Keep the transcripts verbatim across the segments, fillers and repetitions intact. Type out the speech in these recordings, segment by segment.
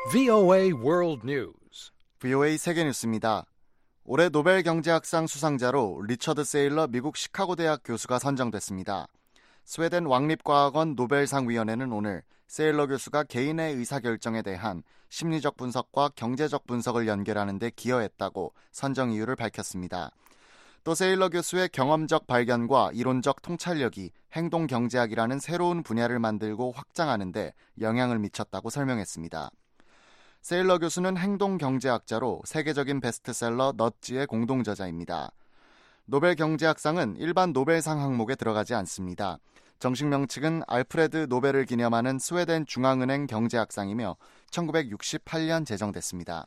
브이오에이 World News. 브이오에이 세계뉴스입니다. 올해 노벨 경제학상 수상자로 리처드 세일러 미국 시카고 대학 교수가 선정됐습니다. 스웨덴 왕립과학원 노벨상위원회는 오늘 세일러 교수가 개인의 의사결정에 대한 심리적 분석과 경제적 분석을 연결하는 데 기여했다고 선정 이유를 밝혔습니다. 또 세일러 교수의 경험적 발견과 이론적 통찰력이 행동경제학이라는 새로운 분야를 만들고 확장하는 데 영향을 미쳤다고 설명했습니다. 세일러 교수는 행동경제학자로 세계적인 베스트셀러 넛지의 공동저자입니다. 노벨 경제학상은 일반 노벨상 항목에 들어가지 않습니다. 정식 명칭은 알프레드 노벨을 기념하는 스웨덴 중앙은행 경제학상이며 천구백육십팔 년 제정됐습니다.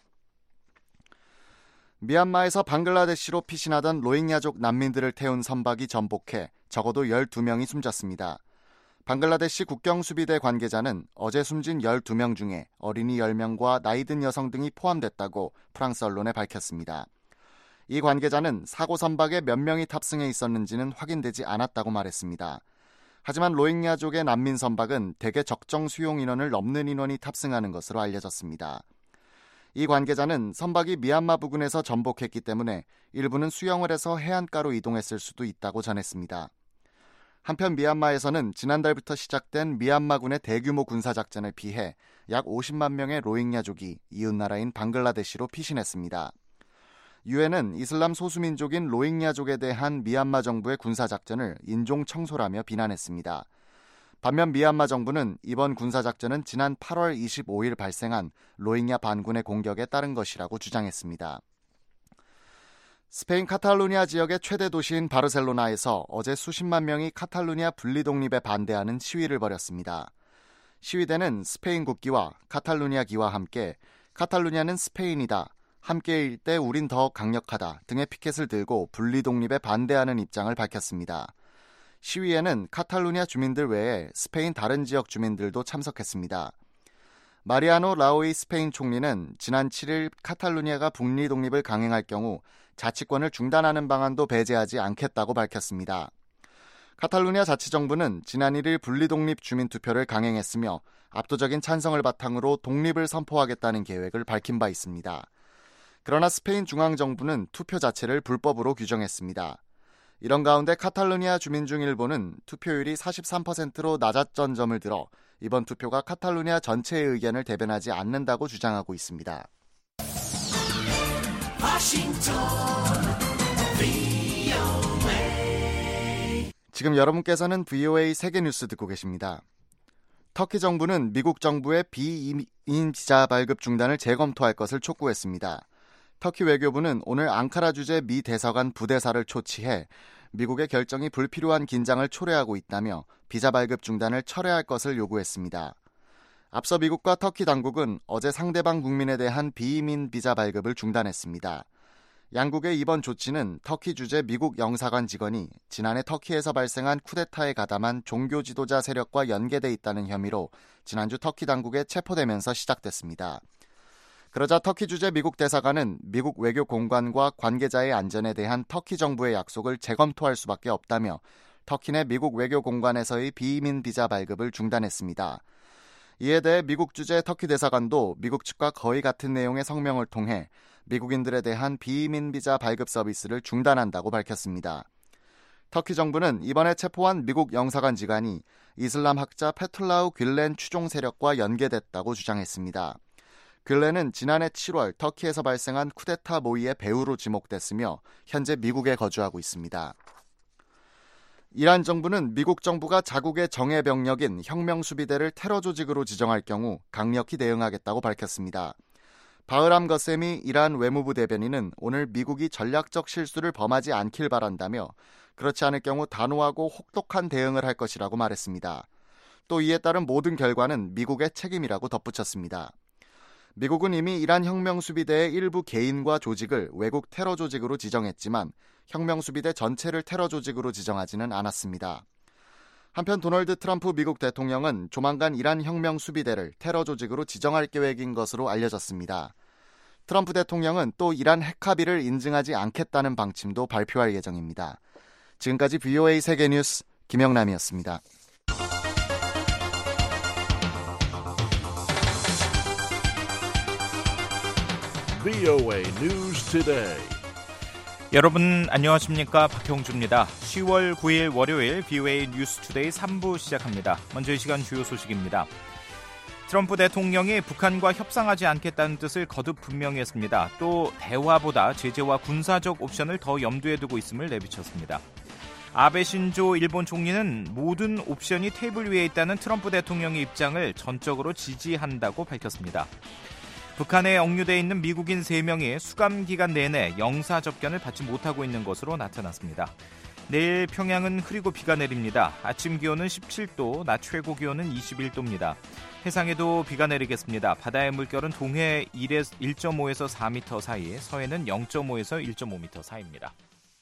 미얀마에서 방글라데시로 피신하던 로힝야족 난민들을 태운 선박이 전복해 적어도 열두 명이 숨졌습니다. 방글라데시 국경수비대 관계자는 어제 숨진 열두 명 중에 어린이 열 명과 나이든 여성 등이 포함됐다고 프랑스 언론에 밝혔습니다. 이 관계자는 사고 선박에 몇 명이 탑승해 있었는지는 확인되지 않았다고 말했습니다. 하지만 로힝야족의 난민 선박은 대개 적정 수용 인원을 넘는 인원이 탑승하는 것으로 알려졌습니다. 이 관계자는 선박이 미얀마 부근에서 전복했기 때문에 일부는 수영을 해서 해안가로 이동했을 수도 있다고 전했습니다. 한편 미얀마에서는 지난달부터 시작된 미얀마군의 대규모 군사작전을 피해 약 오십만 명의 로힝야족이 이웃나라인 방글라데시로 피신했습니다. 유엔은 이슬람 소수민족인 로힝야족에 대한 미얀마 정부의 군사작전을 인종청소라며 비난했습니다. 반면 미얀마 정부는 이번 군사작전은 지난 팔월 이십오일 발생한 로힝야 반군의 공격에 따른 것이라고 주장했습니다. 스페인 카탈루니아 지역의 최대 도시인 바르셀로나에서 어제 수십만 명이 카탈루니아 분리독립에 반대하는 시위를 벌였습니다. 시위대는 스페인 국기와 카탈루니아기와 함께 카탈루니아는 스페인이다, 함께일 때 우린 더 강력하다 등의 피켓을 들고 분리독립에 반대하는 입장을 밝혔습니다. 시위에는 카탈루니아 주민들 외에 스페인 다른 지역 주민들도 참석했습니다. 마리아노 라오이 스페인 총리는 지난 칠일 카탈루니아가 분리 독립을 강행할 경우 자치권을 중단하는 방안도 배제하지 않겠다고 밝혔습니다. 카탈루니아 자치정부는 지난 일일 분리 독립 주민 투표를 강행했으며 압도적인 찬성을 바탕으로 독립을 선포하겠다는 계획을 밝힌 바 있습니다. 그러나 스페인 중앙정부는 투표 자체를 불법으로 규정했습니다. 이런 가운데 카탈루니아 주민 중 일부는 투표율이 사십삼 퍼센트로 낮았던 점을 들어 이번 투표가 카탈루니아 전체의 의견을 대변하지 않는다고 주장하고 있습니다. 지금 여러분께서는 브이오에이 세계뉴스 듣고 계십니다. 터키 정부는 미국 정부의 비이민 비자 발급 중단을 재검토할 것을 촉구했습니다. 터키 외교부는 오늘 앙카라 주재 미 대사관 부대사를 초치해 미국의 결정이 불필요한 긴장을 초래하고 있다며 비자 발급 중단을 철회할 것을 요구했습니다. 앞서 미국과 터키 당국은 어제 상대방 국민에 대한 비이민 비자 발급을 중단했습니다. 양국의 이번 조치는 터키 주재 미국 영사관 직원이 지난해 터키에서 발생한 쿠데타에 가담한 종교 지도자 세력과 연계돼 있다는 혐의로 지난주 터키 당국에 체포되면서 시작됐습니다. 그러자 터키 주재 미국 대사관은 미국 외교 공관과 관계자의 안전에 대한 터키 정부의 약속을 재검토할 수밖에 없다며 터키 내 미국 외교 공관에서의 비이민 비자 발급을 중단했습니다. 이에 대해 미국 주재 터키 대사관도 미국 측과 거의 같은 내용의 성명을 통해 미국인들에 대한 비이민 비자 발급 서비스를 중단한다고 밝혔습니다. 터키 정부는 이번에 체포한 미국 영사관 직원이 이슬람 학자 페툴라우 귤렌 추종 세력과 연계됐다고 주장했습니다. 귤렌은 지난해 칠월 터키에서 발생한 쿠데타 모의의 배후로 지목됐으며 현재 미국에 거주하고 있습니다. 이란 정부는 미국 정부가 자국의 정예 병력인 혁명수비대를 테러 조직으로 지정할 경우 강력히 대응하겠다고 밝혔습니다. 바흐람 거셈이 이란 외무부 대변인은 오늘 미국이 전략적 실수를 범하지 않길 바란다며 그렇지 않을 경우 단호하고 혹독한 대응을 할 것이라고 말했습니다. 또 이에 따른 모든 결과는 미국의 책임이라고 덧붙였습니다. 미국은 이미 이란 혁명수비대의 일부 개인과 조직을 외국 테러 조직으로 지정했지만 혁명수비대 전체를 테러 조직으로 지정하지는 않았습니다. 한편 도널드 트럼프 미국 대통령은 조만간 이란 혁명수비대를 테러 조직으로 지정할 계획인 것으로 알려졌습니다. 트럼프 대통령은 또 이란 핵합의를 인증하지 않겠다는 방침도 발표할 예정입니다. 지금까지 브이오에이 세계뉴스 김영남이었습니다. 브이오에이 News Today. 여러분 안녕하십니까? 박형주입니다. 시월 구일 월요일 브이오에이 뉴스 투데이 삼 부 시작합니다. 먼저 이 시간 주요 소식입니다. 트럼프 대통령이 북한과 협상하지 않겠다는 뜻을 거듭 분명히 했습니다. 또 대화보다 제재와 군사적 옵션을 더 염두에 두고 있음을 내비쳤습니다. 아베 신조 일본 총리는 모든 옵션이 테이블 위에 있다는 트럼프 대통령의 입장을 전적으로 지지한다고 밝혔습니다. 북한에 억류돼 있는 미국인 세 명이 수감 기간 내내 영사 접견을 받지 못하고 있는 것으로 나타났습니다. 내일 평양은 흐리고 비가 내립니다. 아침 기온은 십칠 도, 낮 최고 기온은 이십일 도입니다. 해상에도 비가 내리겠습니다. 바다의 물결은 동해 일 점 오에서 사 미터 사이, 서해는 영 점 오에서 일 점 오 미터 사이입니다.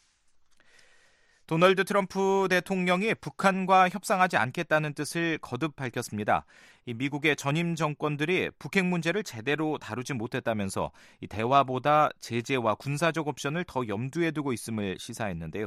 도널드 트럼프 대통령이 북한과 협상하지 않겠다는 뜻을 거듭 밝혔습니다. 이 미국의 전임 정권들이 북핵 문제를 제대로 다루지 못했다면서 이 대화보다 제재와 군사적 옵션을 더 염두에 두고 있음을 시사했는데요.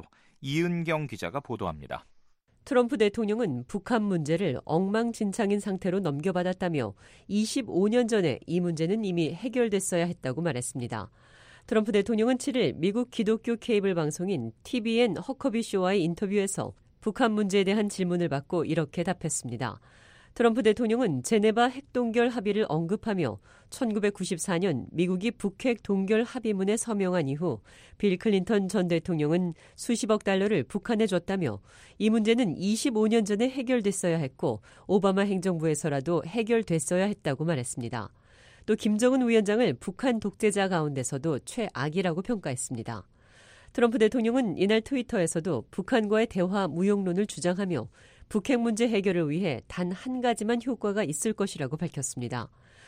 이은경 기자가 보도합니다. 트럼프 대통령은 북한 문제를 엉망진창인 상태로 넘겨받았다며 이십오 년 전에 이 문제는 이미 해결됐어야 했다고 말했습니다. 트럼프 대통령은 칠일 미국 기독교 케이블 방송인 티비엔 허커비 쇼와의 인터뷰에서 북한 문제에 대한 질문을 받고 이렇게 답했습니다. 트럼프 대통령은 제네바 핵동결 합의를 언급하며 천구백구십사 년 미국이 북핵 동결 합의문에 서명한 이후 빌 클린턴 전 대통령은 수십억 달러를 북한에 줬다며 이 문제는 이십오 년 전에 해결됐어야 했고 오바마 행정부에서라도 해결됐어야 했다고 말했습니다. 또 김정은 위원장을 북한 독재자 가운데서도 최악이라고 평가했습니다. 트럼프 대통령은 이날 트위터에서도 북한과의 대화 무용론을 주장하며 북핵 문제 해결을 위해 단 한 가지만 효과가 있을 것이라고 밝혔습니다.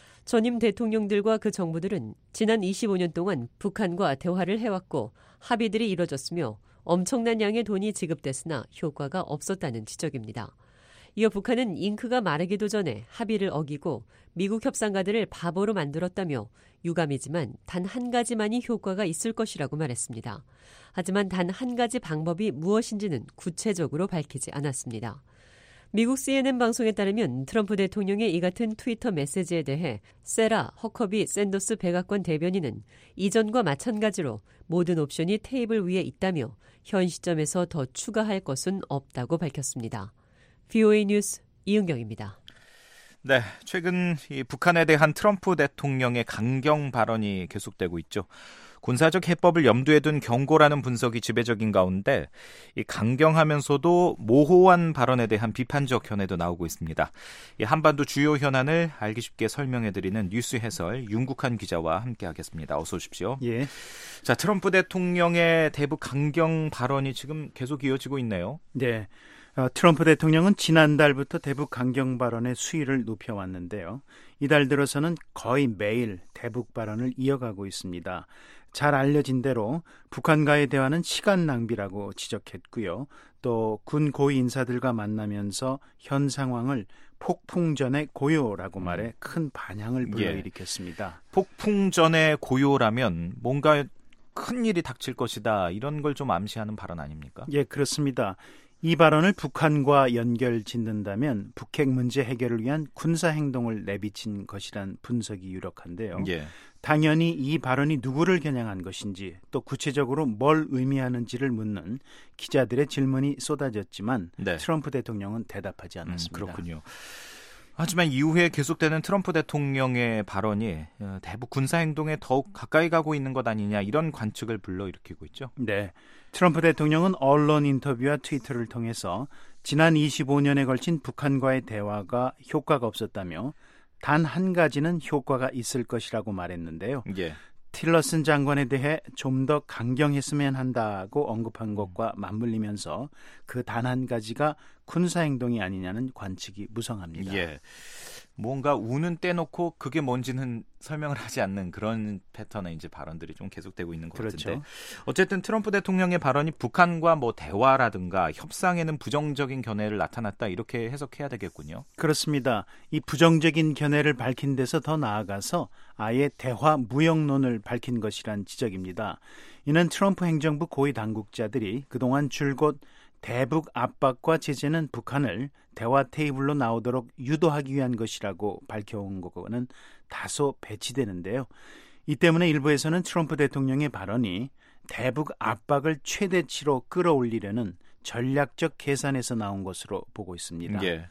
전임 대통령들과 그 정부들은 지난 이십오 년 동안 북한과 대화를 해왔고 합의들이 이뤄졌으며 엄청난 양의 돈이 지급됐으나 효과가 없었다는 지적입니다. 이어 북한은 잉크가 마르기도 전에 합의를 어기고 미국 협상가들을 바보로 만들었다며 유감이지만 단 한 가지만이 효과가 있을 것이라고 말했습니다. 하지만 단 한 가지 방법이 무엇인지는 구체적으로 밝히지 않았습니다. 미국 씨엔엔 방송에 따르면 트럼프 대통령의 이 같은 트위터 메시지에 대해 세라 허커비 샌더스 백악관 대변인은 이전과 마찬가지로 모든 옵션이 테이블 위에 있다며 현 시점에서 더 추가할 것은 없다고 밝혔습니다. 브이오에이 뉴스 이은경입니다. 네, 최근 이 북한에 대한 트럼프 대통령의 강경 발언이 계속되고 있죠. 군사적 해법을 염두에 둔 경고라는 분석이 지배적인 가운데 이 강경하면서도 모호한 발언에 대한 비판적 견해도 나오고 있습니다. 이 한반도 주요 현안을 알기 쉽게 설명해드리는 뉴스 해설 윤국한 기자와 함께하겠습니다. 어서 오십시오. 예. 자, 트럼프 대통령의 대북 강경 발언이 지금 계속 이어지고 있네요. 네. 어, 트럼프 대통령은 지난달부터 대북 강경 발언의 수위를 높여왔는데요. 이달 들어서는 거의 매일 대북 발언을 이어가고 있습니다. 잘 알려진 대로 북한과의 대화는 시간 낭비라고 지적했고요. 또 군 고위 인사들과 만나면서 현 상황을 폭풍전의 고요라고 말해 큰 반향을 불러일으켰습니다. 예. 폭풍전의 고요라면 뭔가 큰 일이 닥칠 것이다. 이런 걸 좀 암시하는 발언 아닙니까? 예, 그렇습니다. 이 발언을 북한과 연결 짓는다면 북핵 문제 해결을 위한 군사 행동을 내비친 것이란 분석이 유력한데요. 예. 당연히 이 발언이 누구를 겨냥한 것인지 또 구체적으로 뭘 의미하는지를 묻는 기자들의 질문이 쏟아졌지만 네. 트럼프 대통령은 대답하지 않았습니다. 음, 그렇군요. 하지만 이후에 계속되는 트럼프 대통령의 발언이 대북 군사 행동에 더욱 가까이 가고 있는 것 아니냐 이런 관측을 불러일으키고 있죠. 네, 트럼프 대통령은 언론 인터뷰와 트위터를 통해서 지난 이십오 년에 걸친 북한과의 대화가 효과가 없었다며 단 한 가지는 효과가 있을 것이라고 말했는데요. 예. 틸러슨 장관에 대해 좀 더 강경했으면 한다고 언급한 것과 맞물리면서 그 단 한 가지가 군사행동이 아니냐는 관측이 무성합니다. 예. 뭔가 우는 떼놓고 그게 뭔지는 설명을 하지 않는 그런 패턴의 이제 발언들이 좀 계속되고 있는 것 그렇죠. 같은데 어쨌든 트럼프 대통령의 발언이 북한과 뭐 대화라든가 협상에는 부정적인 견해를 나타났다 이렇게 해석해야 되겠군요. 그렇습니다. 이 부정적인 견해를 밝힌 데서 더 나아가서 아예 대화 무역론을 밝힌 것이란 지적입니다. 이는 트럼프 행정부 고위 당국자들이 그동안 줄곧 대북 압박과 제재는 북한을 대화 테이블로 나오도록 유도하기 위한 것이라고 밝혀온 거는 다소 배치되는데요. 이 때문에 일부에서는 트럼프 대통령의 발언이 대북 압박을 최대치로 끌어올리려는 전략적 계산에서 나온 것으로 보고 있습니다. 예.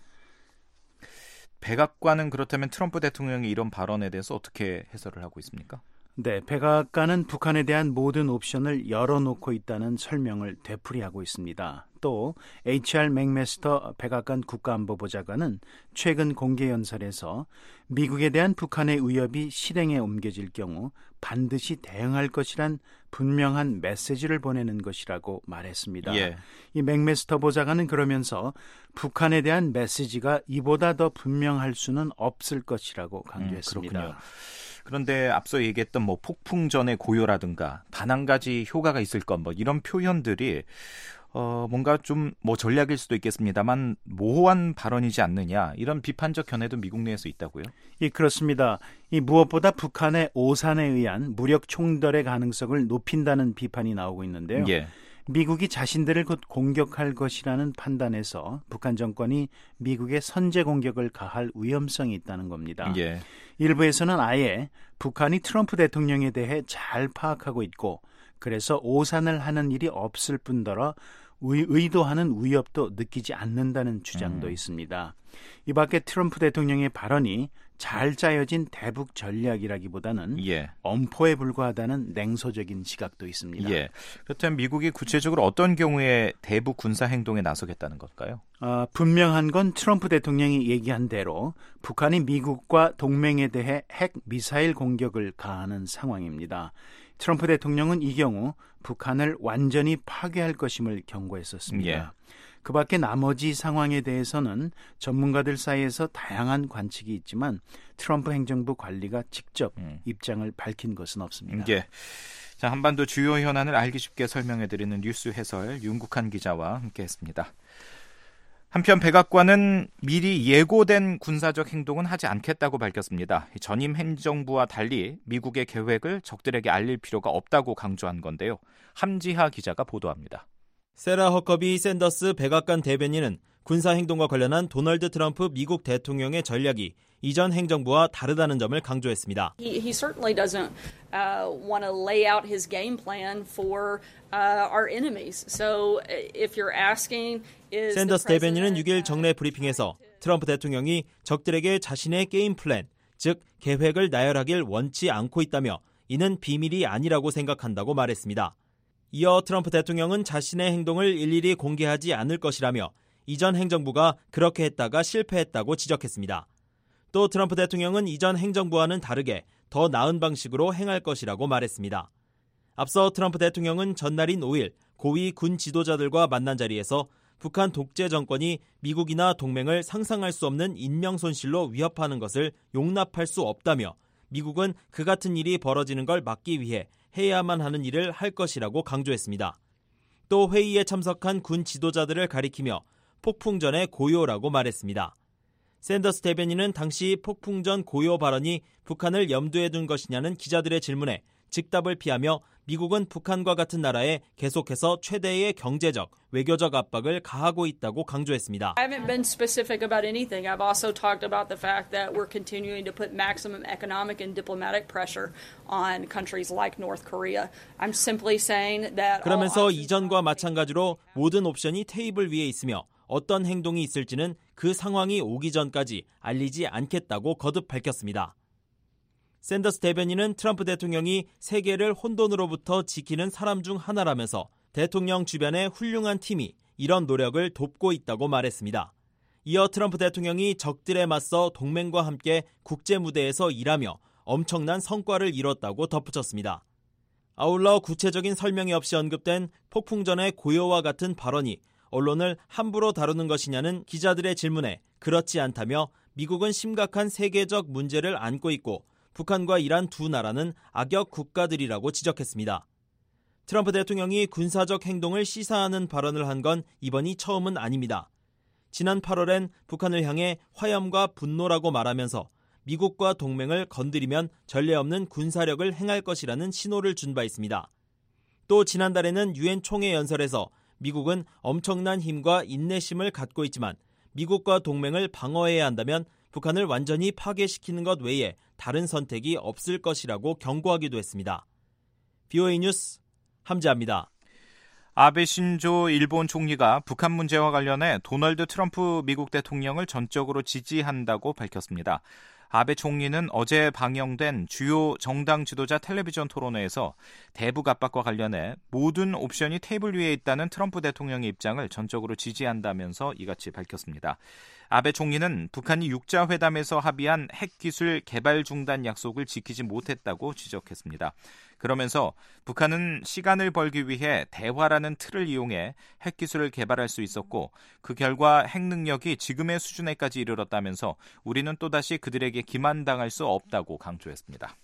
백악관은 그렇다면 트럼프 대통령이 이런 발언에 대해서 어떻게 해설을 하고 있습니까? 네, 백악관은 북한에 대한 모든 옵션을 열어놓고 있다는 설명을 되풀이하고 있습니다. 또 에이치알 맥메스터 백악관 국가안보보좌관은 최근 공개 연설에서 미국에 대한 북한의 위협이 실행에 옮겨질 경우 반드시 대응할 것이란 분명한 메시지를 보내는 것이라고 말했습니다. 예. 이 맥메스터 보좌관은 그러면서 북한에 대한 메시지가 이보다 더 분명할 수는 없을 것이라고 강조했습니다. 음, 그렇군요. 그런데 앞서 얘기했던 뭐 폭풍전의 고요라든가 단 한 가지 효과가 있을 것 뭐 이런 표현들이 어 뭔가 좀 뭐 전략일 수도 있겠습니다만 모호한 발언이지 않느냐 이런 비판적 견해도 미국 내에서 있다고요? 예, 그렇습니다. 이 무엇보다 북한의 오산에 의한 무력 총돌의 가능성을 높인다는 비판이 나오고 있는데요. 예. 미국이 자신들을 곧 공격할 것이라는 판단에서 북한 정권이 미국의 선제 공격을 가할 위험성이 있다는 겁니다. 예. 일부에서는 아예 북한이 트럼프 대통령에 대해 잘 파악하고 있고 그래서 오산을 하는 일이 없을 뿐더러 의, 의도하는 위협도 느끼지 않는다는 주장도 음. 있습니다. 이 밖에 트럼프 대통령의 발언이 잘 짜여진 대북 전략이라기보다는 예. 엄포에 불과하다는 냉소적인 시각도 있습니다. 예. 그렇다면 미국이 구체적으로 어떤 경우에 대북 군사 행동에 나서겠다는 걸까요? 아, 분명한 건 트럼프 대통령이 얘기한 대로 북한이 미국과 동맹에 대해 핵 미사일 공격을 가하는 상황입니다. 트럼프 대통령은 이 경우 북한을 완전히 파괴할 것임을 경고했었습니다. 예. 그 밖에 나머지 상황에 대해서는 전문가들 사이에서 다양한 관측이 있지만 트럼프 행정부 관리가 직접 음. 입장을 밝힌 것은 없습니다. 예. 자, 한반도 주요 현안을 알기 쉽게 설명해드리는 뉴스 해설 윤국한 기자와 함께했습니다. 한편 백악관은 미리 예고된 군사적 행동은 하지 않겠다고 밝혔습니다. 전임 행정부와 달리 미국의 계획을 적들에게 알릴 필요가 없다고 강조한 건데요. 함지하 기자가 보도합니다. 세라 허커비 샌더스 백악관 대변인은 군사행동과 관련한 도널드 트럼프 미국 대통령의 전략이 이전 행정부와 다르다는 점을 강조했습니다. He, he certainly doesn't uh, want to lay out his game plan for uh, our enemies. So if you're asking is 샌더스 대변인은 육 일 정례 브리핑에서 트럼프 대통령이 적들에게 자신의 게임 플랜, 즉 계획을 나열하길 원치 않고 있다며 이는 비밀이 아니라고 생각한다고 말했습니다. 이어 트럼프 대통령은 자신의 행동을 일일이 공개하지 않을 것이라며 이전 행정부가 그렇게 했다가 실패했다고 지적했습니다. 또 트럼프 대통령은 이전 행정부와는 다르게 더 나은 방식으로 행할 것이라고 말했습니다. 앞서 트럼프 대통령은 전날인 오 일 고위 군 지도자들과 만난 자리에서 북한 독재 정권이 미국이나 동맹을 상상할 수 없는 인명 손실로 위협하는 것을 용납할 수 없다며 미국은 그 같은 일이 벌어지는 걸 막기 위해 해야만 하는 일을 할 것이라고 강조했습니다. 또 회의에 참석한 군 지도자들을 가리키며 폭풍전의 고요라고 말했습니다. 샌더스 대변인은 당시 폭풍전 고요 발언이 북한을 염두에 둔 것이냐는 기자들의 질문에 즉답을 피하며 미국은 북한과 같은 나라에 계속해서 최대의 경제적, 외교적 압박을 가하고 있다고 강조했습니다. I haven't been specific about anything. I've also talked about the fact that we're continuing to put maximum economic and diplomatic pressure on countries like North Korea. I'm simply saying that 그러면서 이전과 마찬가지로 모든 옵션이 테이블 위에 있으며 어떤 행동이 있을지는 그 상황이 오기 전까지 알리지 않겠다고 거듭 밝혔습니다. 샌더스 대변인은 트럼프 대통령이 세계를 혼돈으로부터 지키는 사람 중 하나라면서 대통령 주변의 훌륭한 팀이 이런 노력을 돕고 있다고 말했습니다. 이어 트럼프 대통령이 적들에 맞서 동맹과 함께 국제 무대에서 일하며 엄청난 성과를 이뤘다고 덧붙였습니다. 아울러 구체적인 설명이 없이 언급된 폭풍전의 고요와 같은 발언이 언론을 함부로 다루는 것이냐는 기자들의 질문에 그렇지 않다며 미국은 심각한 세계적 문제를 안고 있고 북한과 이란 두 나라는 악역 국가들이라고 지적했습니다. 트럼프 대통령이 군사적 행동을 시사하는 발언을 한 건 이번이 처음은 아닙니다. 지난 팔월엔 북한을 향해 화염과 분노라고 말하면서 미국과 동맹을 건드리면 전례 없는 군사력을 행할 것이라는 신호를 준 바 있습니다. 또 지난달에는 유엔 총회 연설에서 미국은 엄청난 힘과 인내심을 갖고 있지만 미국과 동맹을 방어해야 한다면 북한을 완전히 파괴시키는 것 외에 다른 선택이 없을 것이라고 경고하기도 했습니다. 비오에이 뉴스 함재합니다. 아베 신조 일본 총리가 북한 문제와 관련해 도널드 트럼프 미국 대통령을 전적으로 지지한다고 밝혔습니다. 아베 총리는 어제 방영된 주요 정당 지도자 텔레비전 토론회에서 대북 압박과 관련해 모든 옵션이 테이블 위에 있다는 트럼프 대통령의 입장을 전적으로 지지한다면서 이같이 밝혔습니다. 아베 총리는 북한이 육자회담에서 합의한 핵기술 개발 중단 약속을 지키지 못했다고 지적했습니다. 그러면서 북한은 시간을 벌기 위해 대화라는 틀을 이용해 핵기술을 개발할 수 있었고 그 결과 핵 능력이 지금의 수준에까지 이르렀다면서 우리는 또다시 그들에게 기만당할 수 없다고 강조했습니다.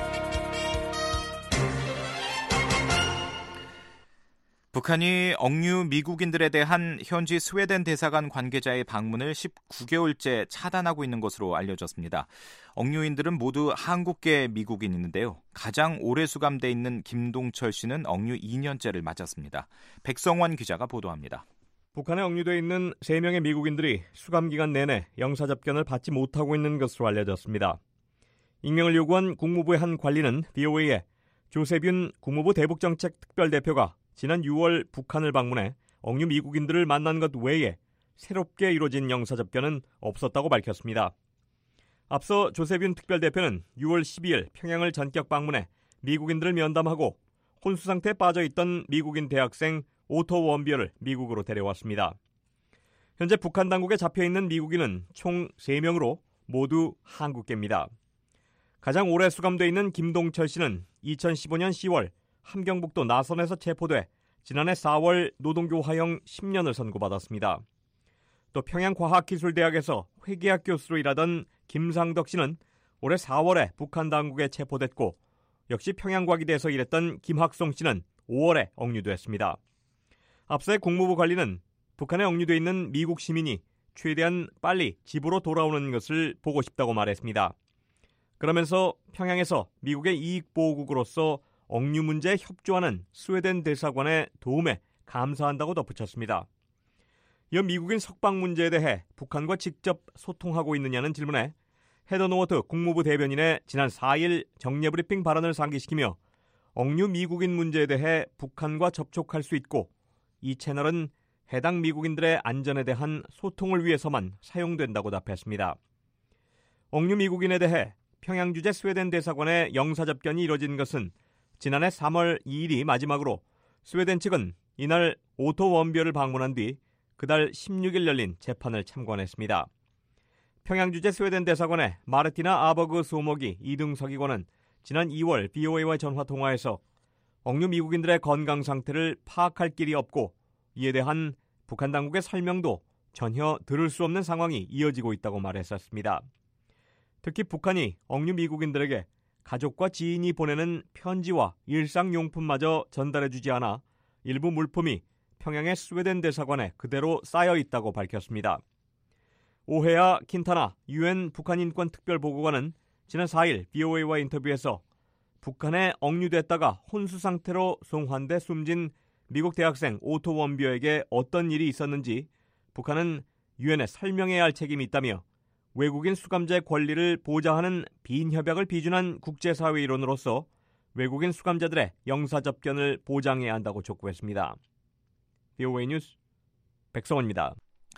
북한이 억류 미국인들에 대한 현지 스웨덴 대사관 관계자의 방문을 십구 개월째 차단하고 있는 것으로 알려졌습니다. 억류인들은 모두 한국계 미국인인데요. 가장 오래 수감돼 있는 김동철 씨는 억류 이 년째를 맞았습니다. 백성원 기자가 보도합니다. 북한에 억류돼 있는 세 명의 미국인들이 수감기간 내내 영사접견을 받지 못하고 있는 것으로 알려졌습니다. 익명을 요구한 국무부의 한 관리는 비오에이에 조세균 국무부 대북정책 특별대표가 지난 유월 북한을 방문해 억류 미국인들을 만난 것 외에 새롭게 이루어진 영사접견은 없었다고 밝혔습니다. 앞서 조세균 특별대표는 유월 십이일 평양을 전격 방문해 미국인들을 면담하고 혼수 상태에 빠져있던 미국인 대학생 오토 원비어를 미국으로 데려왔습니다. 현재 북한 당국에 잡혀있는 미국인은 총 세 명으로 모두 한국계입니다. 가장 오래 수감돼 있는 김동철 씨는 이천십오년 시월 함경북도 나선에서 체포돼 지난해 사월 노동교화형 십 년을 선고받았습니다. 또 평양과학기술대학에서 회계학 교수로 일하던 김상덕 씨는 올해 사월에 북한 당국에 체포됐고 역시 평양과기대에서 일했던 김학송 씨는 오월에 억류됐습니다. 앞서의 국무부 관리는 북한에 억류돼 있는 미국 시민이 최대한 빨리 집으로 돌아오는 것을 보고 싶다고 말했습니다. 그러면서 평양에서 미국의 이익보호국으로서 억류 문제에 협조하는 스웨덴 대사관의 도움에 감사한다고 덧붙였습니다. 이어 미국인 석방 문제에 대해 북한과 직접 소통하고 있느냐는 질문에 헤더 노워트 국무부 대변인의 지난 사일 정례브리핑 발언을 상기시키며 억류 미국인 문제에 대해 북한과 접촉할 수 있고 이 채널은 해당 미국인들의 안전에 대한 소통을 위해서만 사용된다고 답했습니다. 억류 미국인에 대해 평양 주재 스웨덴 대사관의 영사접견이 이뤄진 것은 지난해 삼월 이일이 마지막으로 스웨덴 측은 이날 오토 원비어를 방문한 뒤 그달 십육일 열린 재판을 참관했습니다. 평양 주재 스웨덴 대사관의 마르티나 아버그 소목이 이등 서기관은 지난 이월 비오에이와 전화 통화에서 억류 미국인들의 건강 상태를 파악할 길이 없고 이에 대한 북한 당국의 설명도 전혀 들을 수 없는 상황이 이어지고 있다고 말했었습니다. 특히 북한이 억류 미국인들에게 가족과 지인이 보내는 편지와 일상용품마저 전달해주지 않아 일부 물품이 평양의 스웨덴 대사관에 그대로 쌓여 있다고 밝혔습니다. 오헤야 킨타나 유엔 북한 인권 특별보고관은 지난 사일 비오에이와 인터뷰에서 북한에 억류됐다가 혼수 상태로 송환돼 숨진 미국 대학생 오토 원비어에게 어떤 일이 있었는지 북한은 유엔에 설명해야 할 책임이 있다며 외국인 수감자의 권리를 보장하는 빈협약을 비준한 국제사회 일원으로서 외국인 수감자들의 영사접견을 보장해야 한다고 촉구했습니다. 비오에이 뉴스 백성원입니다.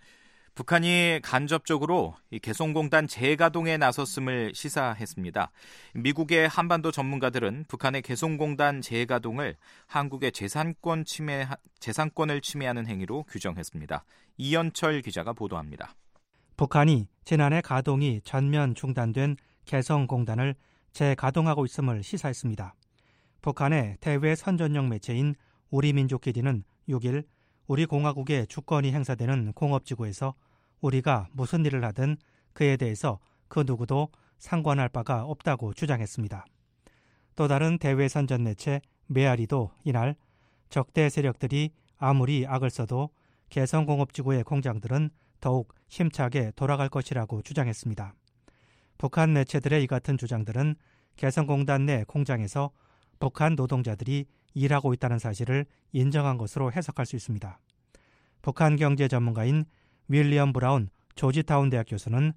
북한이 간접적으로 개성공단 재가동에 나섰음을 시사했습니다. 미국의 한반도 전문가들은 북한의 개성공단 재가동을 한국의 재산권 침해, 재산권을 침해하는 행위로 규정했습니다. 이현철 기자가 보도합니다. 북한이 지난해 가동이 전면 중단된 개성공단을 재가동하고 있음을 시사했습니다. 북한의 대외 선전용 매체인 우리민족기디는 육일 우리 공화국의 주권이 행사되는 공업지구에서 우리가 무슨 일을 하든 그에 대해서 그 누구도 상관할 바가 없다고 주장했습니다. 또 다른 대외 선전 매체 메아리도 이날 적대 세력들이 아무리 악을 써도 개성공업지구의 공장들은 더욱 힘차게 돌아갈 것이라고 주장했습니다. 북한 매체들의 이 같은 주장들은 개성공단 내 공장에서 북한 노동자들이 일하고 있다는 사실을 인정한 것으로 해석할 수 있습니다. 북한 경제 전문가인 윌리엄 브라운 조지타운 대학 교수는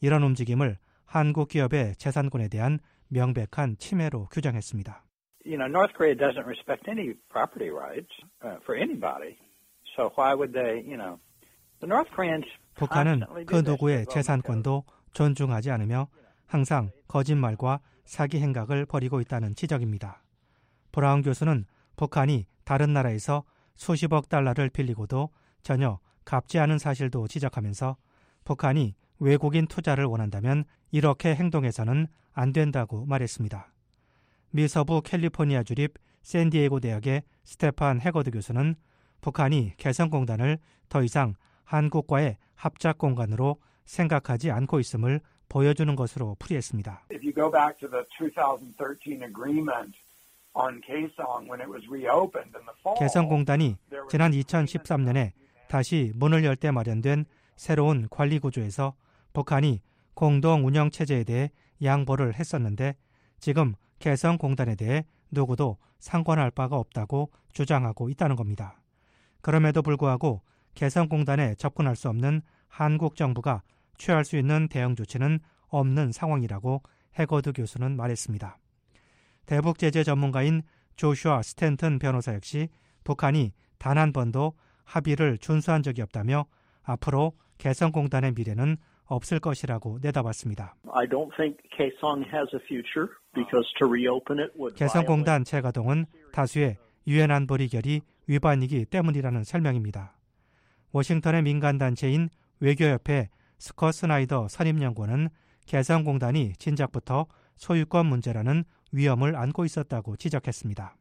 이런 움직임을 한국 기업의 재산권에 대한 명백한 침해로 규정했습니다. You know, North Korea doesn't respect any property rights uh, for anybody. So why would they, you know, the North Koreans 북한은 그 누구의 재산권도 존중하지 않으며 항상 거짓말과 사기 행각을 벌이고 있다는 지적입니다. 브라운 교수는 북한이 다른 나라에서 수십억 달러를 빌리고도 전혀 갚지 않은 사실도 지적하면서 북한이 외국인 투자를 원한다면 이렇게 행동해서는 안 된다고 말했습니다. 미 서부 캘리포니아 주립 샌디에이고 대학의 스테판 해거드 교수는 북한이 개성공단을 더 이상 한국과의 합작 공간으로 생각하지 않고 있음을 보여주는 것으로 풀이했습니다. If you go back to the twenty thirteen agreement on Kaesong when it was reopened in the fall. 개성공단이 지난 이천십삼 년에 다시 문을 열 때 마련된 새로운 관리 구조에서 북한이 공동 운영 체제에 대해 양보를 했었는데 지금 개성공단에 대해 누구도 상관할 바가 없다고 주장하고 있다는 겁니다. 그럼에도 불구하고 개성공단에 접근할 수 없는 한국 정부가 취할 수 있는 대응 조치는 없는 상황이라고 해거드 교수는 말했습니다. 대북 제재 전문가인 조슈아 스탠튼 변호사 역시 북한이 단 한 번도 합의를 준수한 적이 없다며 앞으로 개성공단의 미래는 없을 것이라고 내다봤습니다. I don't think Kaesong has a future because to reopen it would 개성공단 재가동은 다수의 유엔 안보리 결의 위반이기 때문이라는 설명입니다. 워싱턴의 민간단체인 외교협회 스컷 스나이더 선임연구원은 개성공단이 진작부터 소유권 문제라는 위험을 안고 있었다고 지적했습니다.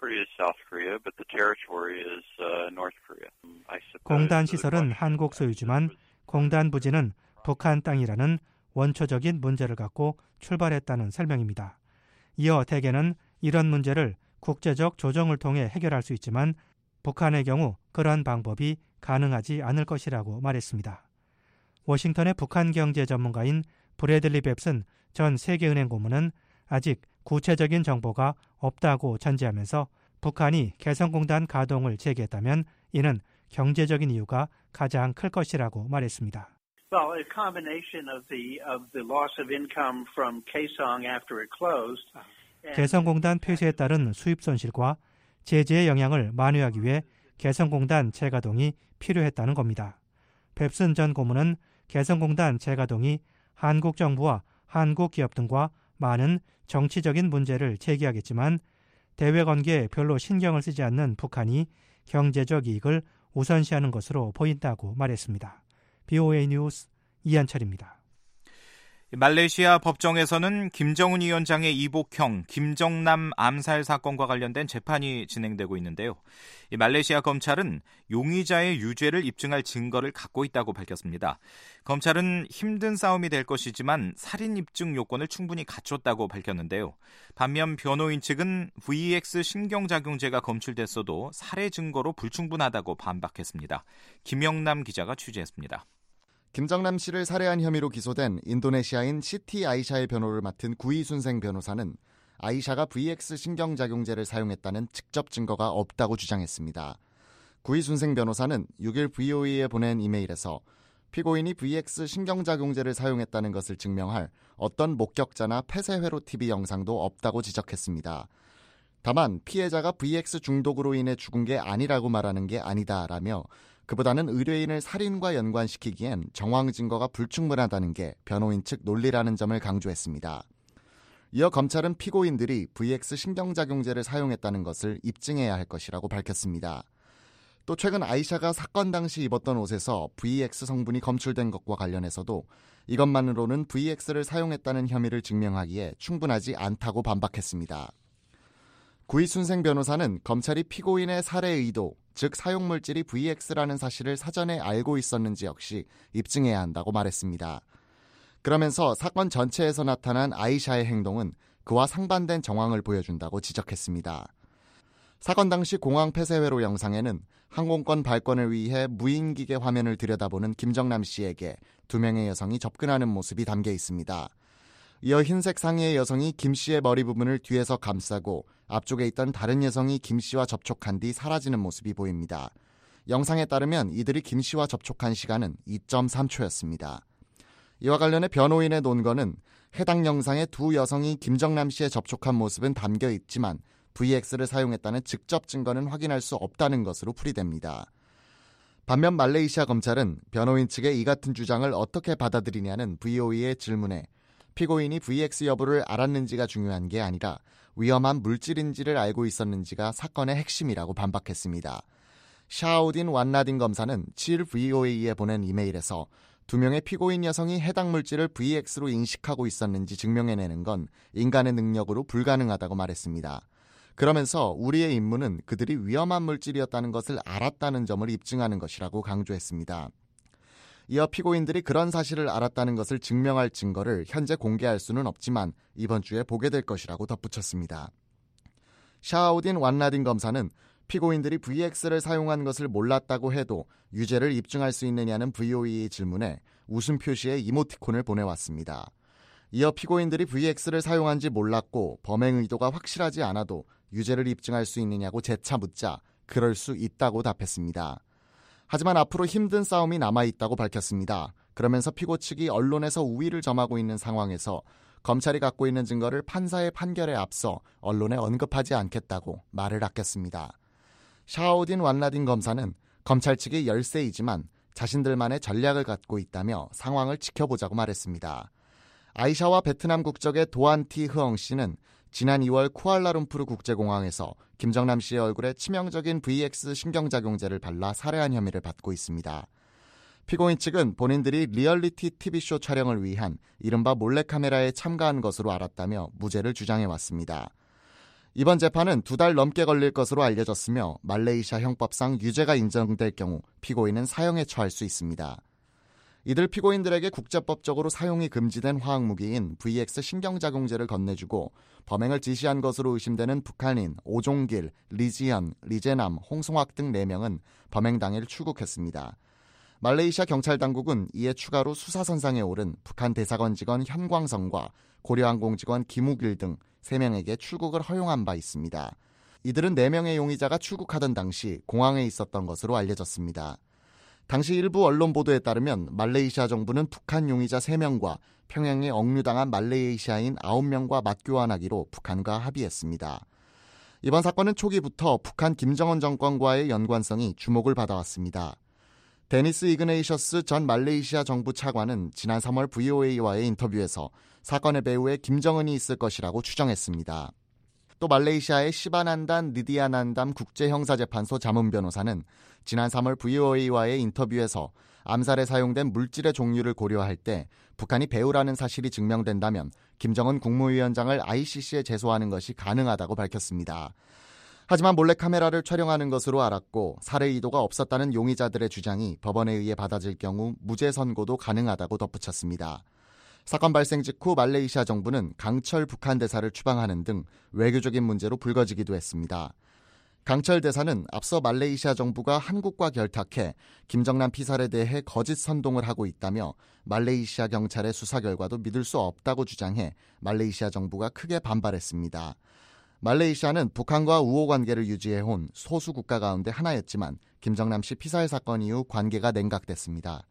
공단 시설은 한국 소유지만 공단 부지는 북한 땅이라는 원초적인 문제를 갖고 출발했다는 설명입니다. 이어 대개는 이런 문제를 국제적 조정을 통해 해결할 수 있지만 북한의 경우 그런 방법이 가능하지 않을 것이라고 말했습니다. 워싱턴의 북한 경제 전문가인 브래들리 뱁슨 전 세계은행 고문은 아직 구체적인 정보가 없다고 전제하면서 북한이 개성공단 가동을 재개했다면 이는 경제적인 이유가 가장 클 것이라고 말했습니다. Well, a combination of the of the loss of income from Kaesong after it closed. 개성공단 폐쇄에 따른 수입 손실과 제재의 영향을 만회하기 위해 개성공단 재가동이 필요했다는 겁니다. 뱁슨 전 고문은 개성공단 재가동이 한국 정부와 한국 기업 등과 많은 정치적인 문제를 제기하겠지만 대외 관계에 별로 신경을 쓰지 않는 북한이 경제적 이익을 우선시하는 것으로 보인다고 말했습니다. 비오에이 뉴스 이한철입니다. 말레이시아 법정에서는 김정은 위원장의 이복형 김정남 암살 사건과 관련된 재판이 진행되고 있는데요. 이 말레이시아 검찰은 용의자의 유죄를 입증할 증거를 갖고 있다고 밝혔습니다. 검찰은 힘든 싸움이 될 것이지만 살인 입증 요건을 충분히 갖췄다고 밝혔는데요. 반면 변호인 측은 브이엑스 신경작용죄가 검출됐어도 살해 증거로 불충분하다고 반박했습니다. 김영남 기자가 취재했습니다. 김정남 씨를 살해한 혐의로 기소된 인도네시아인 시티 아이샤의 변호를 맡은 구이순생 변호사는 아이샤가 브이엑스 신경작용제를 사용했다는 직접 증거가 없다고 주장했습니다. 구이순생 변호사는 육 일 브이오에이에 보낸 이메일에서 피고인이 브이엑스 신경작용제를 사용했다는 것을 증명할 어떤 목격자나 폐쇄회로 티비 영상도 없다고 지적했습니다. 다만 피해자가 브이엑스 중독으로 인해 죽은 게 아니라고 말하는 게 아니다라며 그보다는 의뢰인을 살인과 연관시키기엔 정황 증거가 불충분하다는 게 변호인 측 논리라는 점을 강조했습니다. 이어 검찰은 피고인들이 브이엑스 신경작용제를 사용했다는 것을 입증해야 할 것이라고 밝혔습니다. 또 최근 아이샤가 사건 당시 입었던 옷에서 브이엑스 성분이 검출된 것과 관련해서도 이것만으로는 브이엑스를 사용했다는 혐의를 증명하기에 충분하지 않다고 반박했습니다. 구이순생 변호사는 검찰이 피고인의 살해 의도, 즉 사용물질이 브이엑스라는 사실을 사전에 알고 있었는지 역시 입증해야 한다고 말했습니다. 그러면서 사건 전체에서 나타난 아이샤의 행동은 그와 상반된 정황을 보여준다고 지적했습니다. 사건 당시 공항 폐쇄회로 영상에는 항공권 발권을 위해 무인기계 화면을 들여다보는 김정남 씨에게 두 명의 여성이 접근하는 모습이 담겨 있습니다. 이어 흰색 상의의 여성이 김 씨의 머리 부분을 뒤에서 감싸고 앞쪽에 있던 다른 여성이 김 씨와 접촉한 뒤 사라지는 모습이 보입니다. 영상에 따르면 이들이 김 씨와 접촉한 시간은 이 점 삼 초였습니다. 이와 관련해 변호인의 논거는 해당 영상에 두 여성이 김정남 씨에 접촉한 모습은 담겨 있지만 브이엑스를 사용했다는 직접 증거는 확인할 수 없다는 것으로 풀이됩니다. 반면 말레이시아 검찰은 변호인 측의 이 같은 주장을 어떻게 받아들이냐는 브이오에이의 질문에 피고인이 브이엑스 여부를 알았는지가 중요한 게 아니라 위험한 물질인지를 알고 있었는지가 사건의 핵심이라고 반박했습니다. 샤오딘 완나딘 검사는 칠 일 브이오에이에 보낸 이메일에서 두 명의 피고인 여성이 해당 물질을 브이엑스로 인식하고 있었는지 증명해내는 건 인간의 능력으로 불가능하다고 말했습니다. 그러면서 우리의 임무는 그들이 위험한 물질이었다는 것을 알았다는 점을 입증하는 것이라고 강조했습니다. 이어 피고인들이 그런 사실을 알았다는 것을 증명할 증거를 현재 공개할 수는 없지만 이번 주에 보게 될 것이라고 덧붙였습니다. 샤오딘 완나딘 검사는 피고인들이 브이엑스를 사용한 것을 몰랐다고 해도 유죄를 입증할 수 있느냐는 브이오에이의 질문에 웃음 표시의 이모티콘을 보내왔습니다. 이어 피고인들이 브이엑스를 사용한지 몰랐고 범행 의도가 확실하지 않아도 유죄를 입증할 수 있느냐고 재차 묻자 그럴 수 있다고 답했습니다. 하지만 앞으로 힘든 싸움이 남아있다고 밝혔습니다. 그러면서 피고 측이 언론에서 우위를 점하고 있는 상황에서 검찰이 갖고 있는 증거를 판사의 판결에 앞서 언론에 언급하지 않겠다고 말을 아꼈습니다. 샤오딘 완나딘 검사는 검찰 측이 열세이지만 자신들만의 전략을 갖고 있다며 상황을 지켜보자고 말했습니다. 아이샤와 베트남 국적의 도안티 흐엉 씨는 지난 이월 쿠알라룸푸르 국제공항에서 김정남 씨의 얼굴에 치명적인 브이엑스 신경작용제를 발라 살해한 혐의를 받고 있습니다. 피고인 측은 본인들이 리얼리티 티비쇼 촬영을 위한 이른바 몰래카메라에 참가한 것으로 알았다며 무죄를 주장해왔습니다. 이번 재판은 두 달 넘게 걸릴 것으로 알려졌으며 말레이시아 형법상 유죄가 인정될 경우 피고인은 사형에 처할 수 있습니다. 이들 피고인들에게 국제법적으로 사용이 금지된 화학무기인 브이엑스 신경작용제를 건네주고 범행을 지시한 것으로 의심되는 북한인 오종길, 리지현, 리제남, 홍송학 등 네 명은 범행 당일 출국했습니다. 말레이시아 경찰 당국은 이에 추가로 수사선상에 오른 북한 대사관 직원 현광성과 고려항공 직원 김우길 등 세 명에게 출국을 허용한 바 있습니다. 이들은 네 명의 용의자가 출국하던 당시 공항에 있었던 것으로 알려졌습니다. 당시 일부 언론 보도에 따르면 말레이시아 정부는 북한 용의자 세 명과 평양에 억류당한 말레이시아인 아홉 명과 맞교환하기로 북한과 합의했습니다. 이번 사건은 초기부터 북한 김정은 정권과의 연관성이 주목을 받아왔습니다. 데니스 이그네이셔스 전 말레이시아 정부 차관은 지난 삼월 브이오에이와의 인터뷰에서 사건의 배후에 김정은이 있을 것이라고 추정했습니다. 또 말레이시아의 시바난단 리디아난담 국제형사재판소 자문변호사는 지난 삼월 브이오에이와의 인터뷰에서 암살에 사용된 물질의 종류를 고려할 때 북한이 배후라는 사실이 증명된다면 김정은 국무위원장을 아이씨씨에 제소하는 것이 가능하다고 밝혔습니다. 하지만 몰래카메라를 촬영하는 것으로 알았고 살해 의도가 없었다는 용의자들의 주장이 법원에 의해 받아질 경우 무죄 선고도 가능하다고 덧붙였습니다. 사건 발생 직후 말레이시아 정부는 강철 북한 대사를 추방하는 등 외교적인 문제로 불거지기도 했습니다. 강철 대사는 앞서 말레이시아 정부가 한국과 결탁해 김정남 피살에 대해 거짓 선동을 하고 있다며 말레이시아 경찰의 수사 결과도 믿을 수 없다고 주장해 말레이시아 정부가 크게 반발했습니다. 말레이시아는 북한과 우호 관계를 유지해온 소수 국가 가운데 하나였지만 김정남 씨 피살 사건 이후 관계가 냉각됐습니다.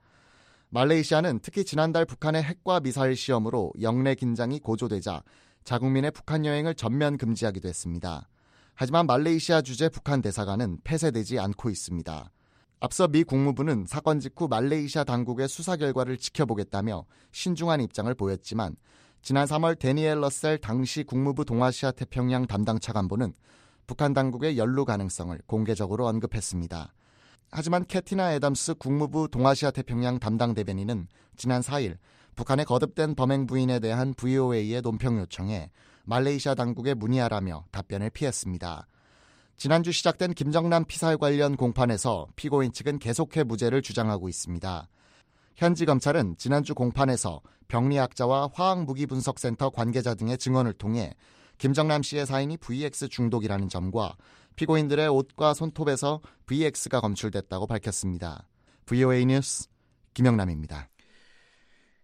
말레이시아는 특히 지난달 북한의 핵과 미사일 시험으로 영내 긴장이 고조되자 자국민의 북한 여행을 전면 금지하기도 했습니다. 하지만 말레이시아 주재 북한 대사관은 폐쇄되지 않고 있습니다. 앞서 미 국무부는 사건 직후 말레이시아 당국의 수사 결과를 지켜보겠다며 신중한 입장을 보였지만 지난 삼월 데니엘 러셀 당시 국무부 동아시아 태평양 담당 차관보는 북한 당국의 연루 가능성을 공개적으로 언급했습니다. 하지만 캐티나 애덤스 국무부 동아시아 태평양 담당 대변인은 지난 사 일 북한의 거듭된 범행 부인에 대한 브이오에이의 논평 요청에 말레이시아 당국에 문의하라며 답변을 피했습니다. 지난주 시작된 김정남 피살 관련 공판에서 피고인 측은 계속해 무죄를 주장하고 있습니다. 현지 검찰은 지난주 공판에서 병리학자와 화학무기분석센터 관계자 등의 증언을 통해 김정남 씨의 사인이 브이엑스 중독이라는 점과 피고인들의 옷과 손톱에서 브이엑스가 검출됐다고 밝혔습니다. 브이오에이 뉴스 김영남입니다.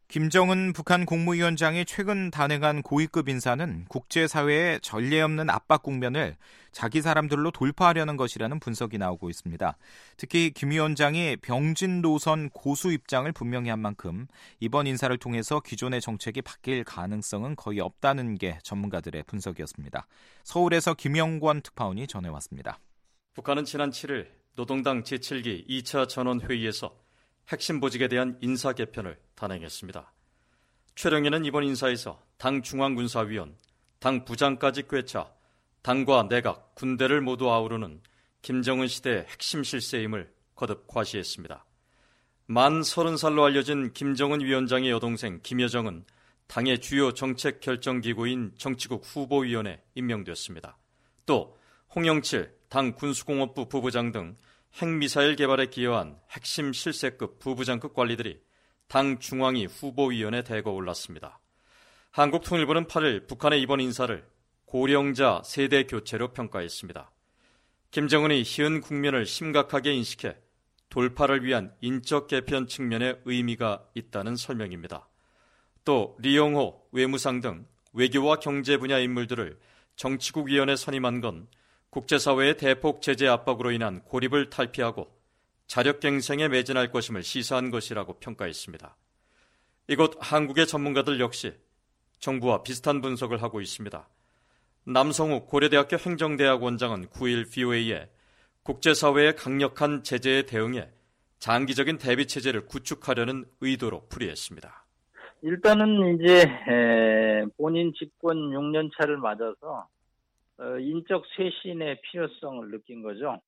김정은 북한 국무위원장이 최근 단행한 고위급 인사는 국제사회의 전례 없는 압박 국면을 자기 사람들로 돌파하려는 것이라는 분석이 나오고 있습니다. 특히 김 위원장이 병진 노선 고수 입장을 분명히 한 만큼 이번 인사를 통해서 기존의 정책이 바뀔 가능성은 거의 없다는 게 전문가들의 분석이었습니다. 서울에서 김영권 특파원이 전해왔습니다. 북한은 지난 칠일 노동당 제칠 기 이 차 전원회의에서 핵심 보직에 대한 인사 개편을 단행했습니다. 최령희는 이번 인사에서 당 중앙군사위원, 당 부장까지 꿰차 당과 내각, 군대를 모두 아우르는 김정은 시대의 핵심 실세임을 거듭 과시했습니다. 만 서른 살로 알려진 김정은 위원장의 여동생 김여정은 당의 주요 정책 결정기구인 정치국 후보위원회에 임명되었습니다. 또 홍영칠 당 군수공업부 부부장 등 핵미사일 개발에 기여한 핵심 실세급 부부장급 관리들이 당 중앙위 후보위원회에 대거 올랐습니다. 한국통일부는 팔일 북한의 이번 인사를 고령자 세대 교체로 평가했습니다. 김정은이 현 국면을 심각하게 인식해 돌파를 위한 인적 개편 측면의 의미가 있다는 설명입니다. 또 리용호 외무상 등 외교와 경제 분야 인물들을 정치국위원회에 선임한 건 국제사회의 대폭 제재 압박으로 인한 고립을 탈피하고 자력갱생에 매진할 것임을 시사한 것이라고 평가했습니다. 이곳 한국의 전문가들 역시 정부와 비슷한 분석을 하고 있습니다. 남성욱 고려대학교 행정대학 원장은 구일 브이오에이에 국제사회의 강력한 제재에 대응해 장기적인 대비체제를 구축하려는 의도로 풀이했습니다. 일단은 이제 본인 집권 육 년 차를 맞아서 인적 쇄신의 필요성을 느낀 거죠.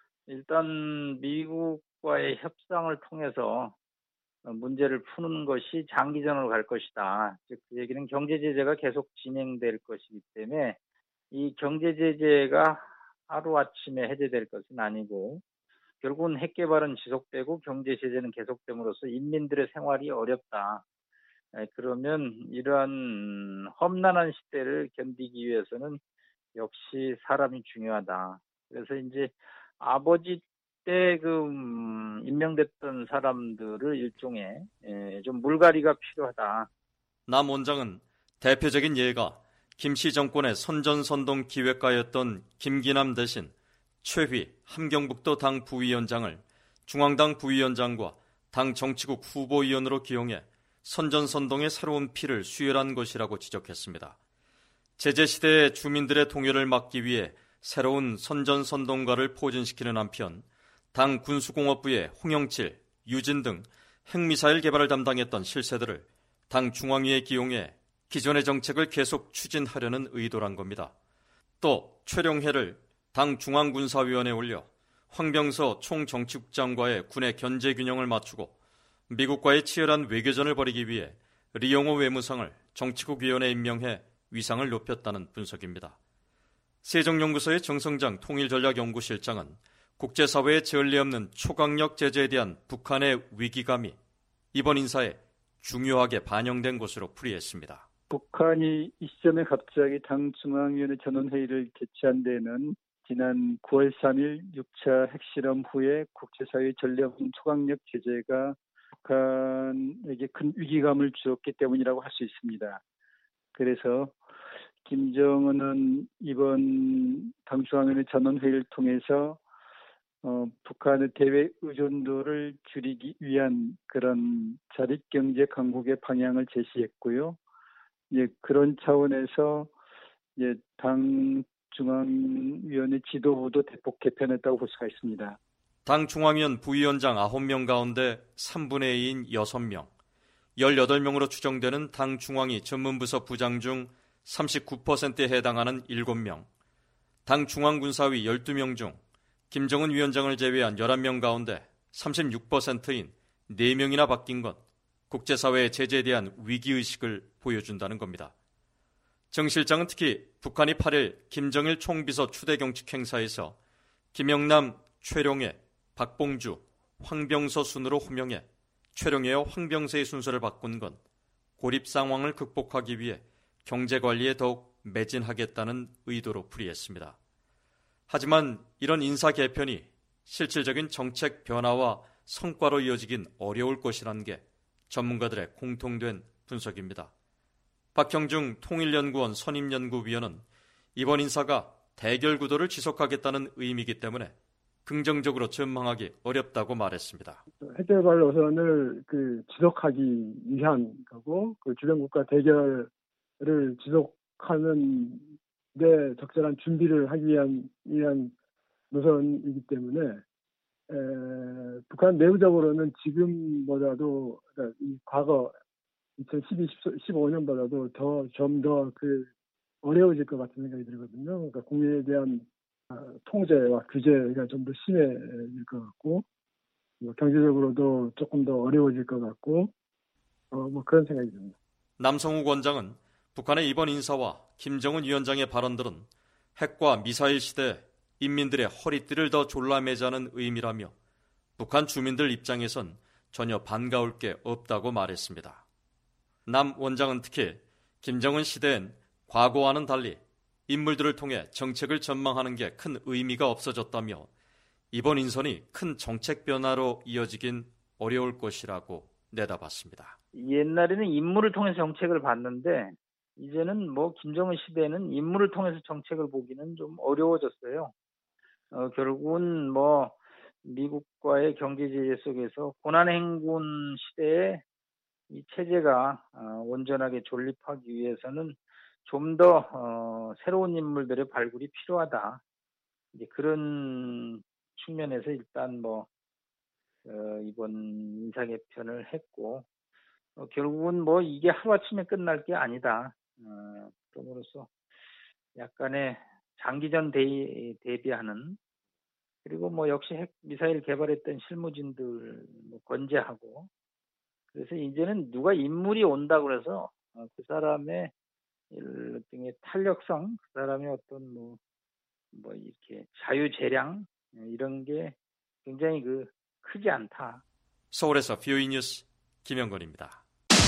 일단 미국과의 협상을 통해서 문제를 푸는 것이 장기전으로 갈 것이다. 즉, 그 얘기는 경제 제재가 계속 진행될 것이기 때문에 이 경제 제재가 하루아침에 해제될 것은 아니고 결국은 핵 개발은 지속되고 경제 제재는 계속됨으로써 인민들의 생활이 어렵다. 그러면 이러한 험난한 시대를 견디기 위해서는 역시 사람이 중요하다. 그래서 이제 아버지 때 그 음, 임명됐던 사람들을 일종의 예, 좀 물갈이가 필요하다. 남 원장은 대표적인 예가 김씨 정권의 선전선동 기획가였던 김기남 대신 최휘 함경북도 당 부위원장을 중앙당 부위원장과 당 정치국 후보위원으로 기용해 선전선동의 새로운 피를 수혈한 것이라고 지적했습니다. 제재시대의 주민들의 동요를 막기 위해 새로운 선전선동가를 포진시키는 한편 당 군수공업부의 홍영칠, 유진 등 핵미사일 개발을 담당했던 실세들을 당 중앙위에 기용해 기존의 정책을 계속 추진하려는 의도란 겁니다. 또 최룡해를 당 중앙군사위원회에 올려 황병서 총정치국장과의 군의 견제 균형을 맞추고 미국과의 치열한 외교전을 벌이기 위해 리용호 외무상을 정치국위원회에 임명해 위상을 높였다는 분석입니다. 세종연구소의 정성장 통일전략연구실장은 국제사회의 전례 없는 초강력 제재에 대한 북한의 위기감이 이번 인사에 중요하게 반영된 것으로 풀이했습니다. 북한이 이 시점에 갑자기 당 중앙위원회 전원회의를 개최한 데는 지난 구월 삼일 육 차 핵실험 후에 국제사회의 전례 없는 초강력 제재가 북한에게 큰 위기감을 주었기 때문이라고 할 수 있습니다. 그래서 김정은은 이번 당중앙위원회 전원회의를 통해서 어, 북한의 대외 의존도를 줄이기 위한 그런 자립경제 강국의 방향을 제시했고요. 예, 그런 차원에서 예, 당 중앙위원회 지도부도 대폭 개편했다고 볼 수가 있습니다. 당 중앙위원 부위원장 아홉 명 가운데 삼분의 이인 여섯 명, 열여덟 명으로 추정되는 당 중앙위 전문부서 부장 중 삼십구 퍼센트에 해당하는 일곱 명, 당 중앙군사위 열두 명 중 김정은 위원장을 제외한 열한 명 가운데 삼십육 퍼센트인 네 명이나 바뀐 건 국제사회의 제재에 대한 위기의식을 보여준다는 겁니다. 정 실장은 특히 북한이 팔일 김정일 총비서 추대경축 행사에서 김영남, 최룡해, 박봉주, 황병서 순으로 호명해 최룡해와 황병서의 순서를 바꾼 건 고립 상황을 극복하기 위해 경제관리에 더욱 매진하겠다는 의도로 풀이했습니다. 하지만 이런 인사 개편이 실질적인 정책 변화와 성과로 이어지긴 어려울 것이라는 게 전문가들의 공통된 분석입니다. 박형중 통일연구원 선임연구위원은 이번 인사가 대결 구도를 지속하겠다는 의미이기 때문에 긍정적으로 전망하기 어렵다고 말했습니다. 핵개발 노선을 그 지속하기 위한 거고 그 주변 국가 대결을 지속하는 데 적절한 준비를 하기 위한, 위한 노선이기 때문에 에, 북한 내부적으로는 지금보다도 그러니까 이 과거 이천십이, 십오 년보다도 더 좀 더 그 어려워질 것 같은 생각이 들거든요. 그러니까 국민에 대한 통제와 규제가 좀 더 심해질 것 같고, 뭐 경제적으로도 조금 더 어려워질 것 같고, 어, 뭐 그런 생각이 듭니다. 남성욱 원장은 북한의 이번 인사와 김정은 위원장의 발언들은 핵과 미사일 시대에 인민들의 허리띠를 더 졸라매자는 의미라며 북한 주민들 입장에선 전혀 반가울 게 없다고 말했습니다. 남 원장은 특히 김정은 시대엔 과거와는 달리 인물들을 통해 정책을 전망하는 게 큰 의미가 없어졌다며 이번 인선이 큰 정책 변화로 이어지긴 어려울 것이라고 내다봤습니다. 옛날에는 인물을 통해서 정책을 봤는데 이제는 뭐 김정은 시대에는 인물을 통해서 정책을 보기는 좀 어려워졌어요. 어, 결국은 뭐 미국과의 경제 제재 속에서 고난행군 시대에 이 체제가 어, 온전하게 존립하기 위해서는 좀 더 어, 새로운 인물들의 발굴이 필요하다. 이제 그런 측면에서 일단 뭐 어, 이번 인사 개편을 했고 어, 결국은 뭐 이게 하루아침에 끝날 게 아니다. 어, 그럼으로써 약간의 장기전 대, 대비하는 그리고 뭐 역시 핵 미사일 개발했던 실무진들 뭐 건재하고 그래서 이제는 누가 인물이 온다 그래서 어, 그 사람의 일종의 탄력성, 그 사람의 어떤 뭐, 뭐 이렇게 자유재량 이런 게 굉장히 그 크지 않다. 서울에서 비오이 뉴스 김영건입니다.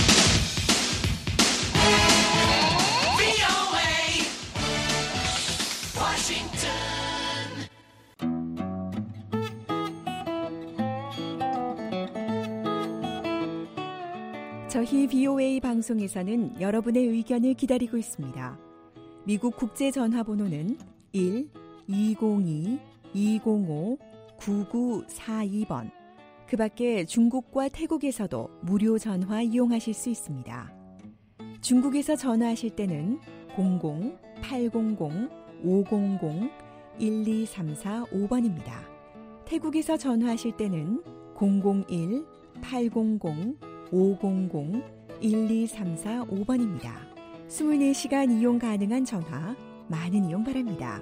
저희 비오에이 방송에서는 여러분의 의견을 기다리고 있습니다. 미국 국제전화번호는 일 이공이 이공오 구구사이 번. 그 밖에 중국과 태국에서도 무료 전화 이용하실 수 있습니다. 중국에서 전화하실 때는 공공 팔공공 오공공 일이삼사오 번입니다. 태국에서 전화하실 때는 공공일 팔공공 오공공 일이삼사오 번입니다. 이십사 시간 이용 가능한 전화 많은 이용 바랍니다.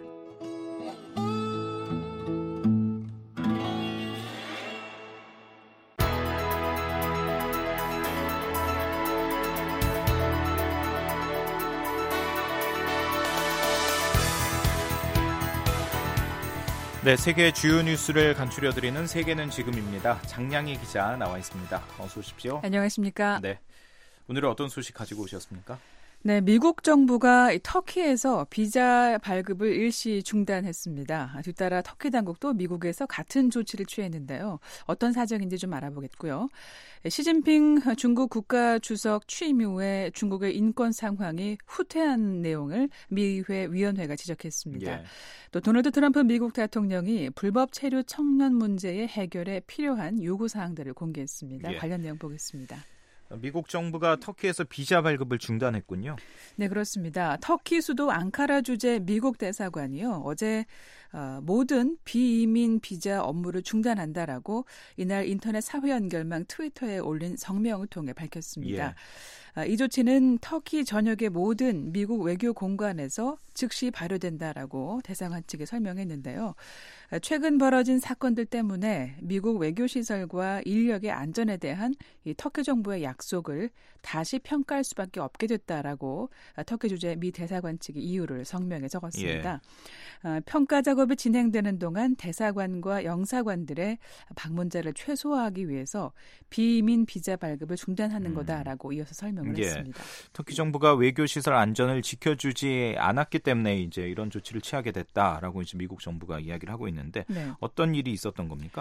네, 세계 주요 뉴스를 간추려드리는 세계는 지금입니다. 장량희 기자 나와 있습니다. 어서 오십시오. 안녕하십니까. 네, 오늘은 어떤 소식 가지고 오셨습니까? 네, 미국 정부가 터키에서 비자 발급을 일시 중단했습니다. 뒤따라 터키 당국도 미국에서 같은 조치를 취했는데요. 어떤 사정인지 좀 알아보겠고요. 시진핑 중국 국가주석 취임 이후에 중국의 인권 상황이 후퇴한 내용을 미의회 위원회가 지적했습니다. 예. 또 도널드 트럼프 미국 대통령이 불법 체류 청년 문제의 해결에 필요한 요구사항들을 공개했습니다. 예. 관련 내용 보겠습니다. 미국 정부가 터키에서 비자 발급을 중단했군요. 네, 그렇습니다. 터키 수도 앙카라 주재 미국 대사관이요. 어제 어, 모든 비이민 비자 업무를 중단한다라고 이날 인터넷 사회 연결망 트위터에 올린 성명을 통해 밝혔습니다. 예. 이 조치는 터키 전역의 모든 미국 외교 공관에서 즉시 발효된다라고 대사관 측에 설명했는데요. 최근 벌어진 사건들 때문에 미국 외교시설과 인력의 안전에 대한 이 터키 정부의 약속을 다시 평가할 수밖에 없게 됐다라고 터키 주재 미 대사관 측이 이유를 성명에 적었습니다. 예. 평가 작업이 진행되는 동안 대사관과 영사관들의 방문자를 최소화하기 위해서 비이민 비자 발급을 중단하는 음. 거다라고 이어서 설명을 예. 했습니다. 터키 정부가 외교시설 안전을 지켜주지 않았기 때문에 이제 이런 조치를 취하게 됐다라고 이제 미국 정부가 이야기를 하고 있는데 네. 어떤 일이 있었던 겁니까?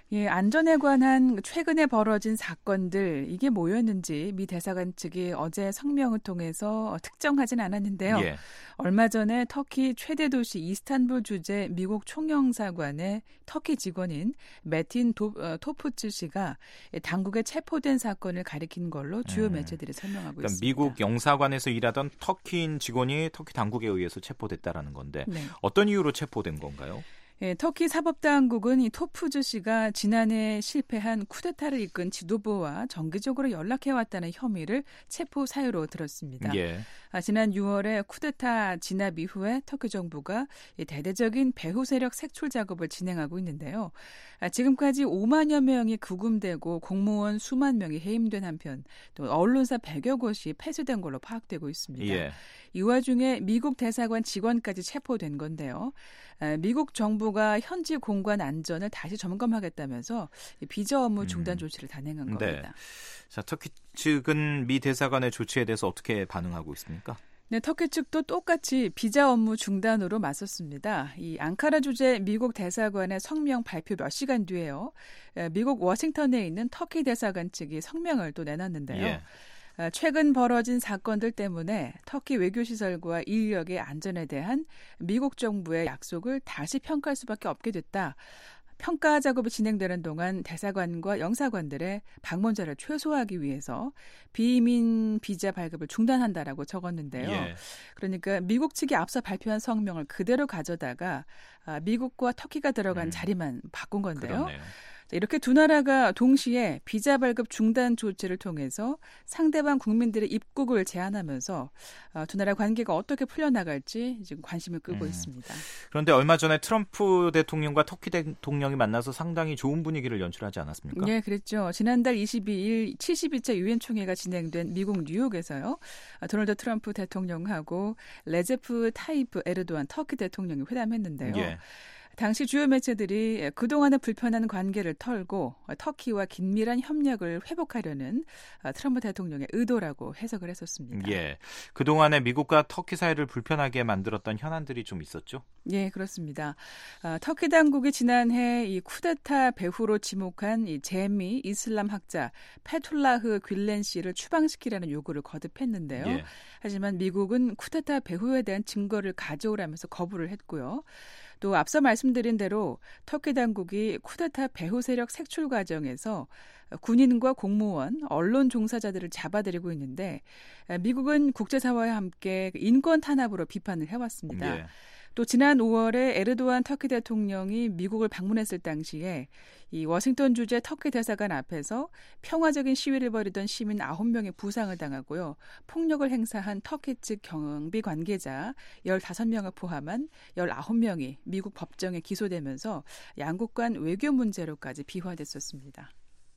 예, 안전에 관한 최근에 벌어진 사건들 이게 뭐였는지 미 대사관 측이 어제 성명을 통해서 특정하진 않았는데요. 예. 얼마 전에 터키 최대 도시 이스탄불 주재 미국 총영사관의 터키 직원인 메틴 도, 어, 토푸츠 씨가 당국에 체포된 사건을 가리킨 걸로 주요 매체들이 설명하고 그러니까 있습니다. 미국 영사관에서 일하던 터키인 직원이 터키 당국에 의해서 체포됐다라는 건데 네. 어떤 이유로 체포된 건가요? 예, 터키 사법당국은 이 토푸즈 씨가 지난해 실패한 쿠데타를 이끈 지도부와 정기적으로 연락해왔다는 혐의를 체포 사유로 들었습니다. 예. 아, 지난 유월에 쿠데타 진압 이후에 터키 정부가 이 대대적인 배후 세력 색출 작업을 진행하고 있는데요. 아, 지금까지 오만여 명이 구금되고 공무원 수만 명이 해임된 한편 또 언론사 백여 곳이 폐쇄된 걸로 파악되고 있습니다. 예. 이 와중에 미국 대사관 직원까지 체포된 건데요. 미국 정부가 현지 공관 안전을 다시 점검하겠다면서 비자 업무 중단 조치를 단행한 네. 겁니다. 자, 터키 측은 미 대사관의 조치에 대해서 어떻게 반응하고 있습니까? 네, 터키 측도 똑같이 비자 업무 중단으로 맞섰습니다. 이 앙카라 주재 미국 대사관의 성명 발표 몇 시간 뒤에요. 미국 워싱턴에 있는 터키 대사관 측이 성명을 또 내놨는데요. 예. 최근 벌어진 사건들 때문에 터키 외교시설과 인력의 안전에 대한 미국 정부의 약속을 다시 평가할 수밖에 없게 됐다. 평가 작업이 진행되는 동안 대사관과 영사관들의 방문자를 최소화하기 위해서 비이민 비자 발급을 중단한다라고 적었는데요. 예. 그러니까 미국 측이 앞서 발표한 성명을 그대로 가져다가 미국과 터키가 들어간 음. 자리만 바꾼 건데요. 그렇네요. 이렇게 두 나라가 동시에 비자 발급 중단 조치를 통해서 상대방 국민들의 입국을 제한하면서 두 나라 관계가 어떻게 풀려나갈지 지금 관심을 끄고 음. 있습니다. 그런데 얼마 전에 트럼프 대통령과 터키 대통령이 만나서 상당히 좋은 분위기를 연출하지 않았습니까? 네, 그랬죠. 지난달 이십이일 칠십이 차 유엔 총회가 진행된 미국 뉴욕에서요. 도널드 트럼프 대통령하고 레제프 타이프 에르도안 터키 대통령이 회담했는데요. 예. 당시 주요 매체들이 그동안의 불편한 관계를 털고 터키와 긴밀한 협력을 회복하려는 트럼프 대통령의 의도라고 해석을 했었습니다. 예, 그동안에 미국과 터키 사이를 불편하게 만들었던 현안들이 좀 있었죠? 예, 그렇습니다. 아, 터키 당국이 지난해 이 쿠데타 배후로 지목한 이 재미 이슬람 학자 페툴라흐 퀼렌 씨를 추방시키라는 요구를 거듭했는데요. 예. 하지만 미국은 쿠데타 배후에 대한 증거를 가져오라면서 거부를 했고요. 또 앞서 말씀드린 대로 터키 당국이 쿠데타 배후 세력 색출 과정에서 군인과 공무원, 언론 종사자들을 잡아들이고 있는데 미국은 국제사회와 함께 인권 탄압으로 비판을 해왔습니다. 예. 또 지난 오월에 에르도안 터키 대통령이 미국을 방문했을 당시에 이 워싱턴 주재 터키 대사관 앞에서 평화적인 시위를 벌이던 시민 아홉 명이 부상을 당하고요. 폭력을 행사한 터키 측 경비 관계자 열다섯 명을 포함한 열아홉 명이 미국 법정에 기소되면서 양국 간 외교 문제로까지 비화됐었습니다.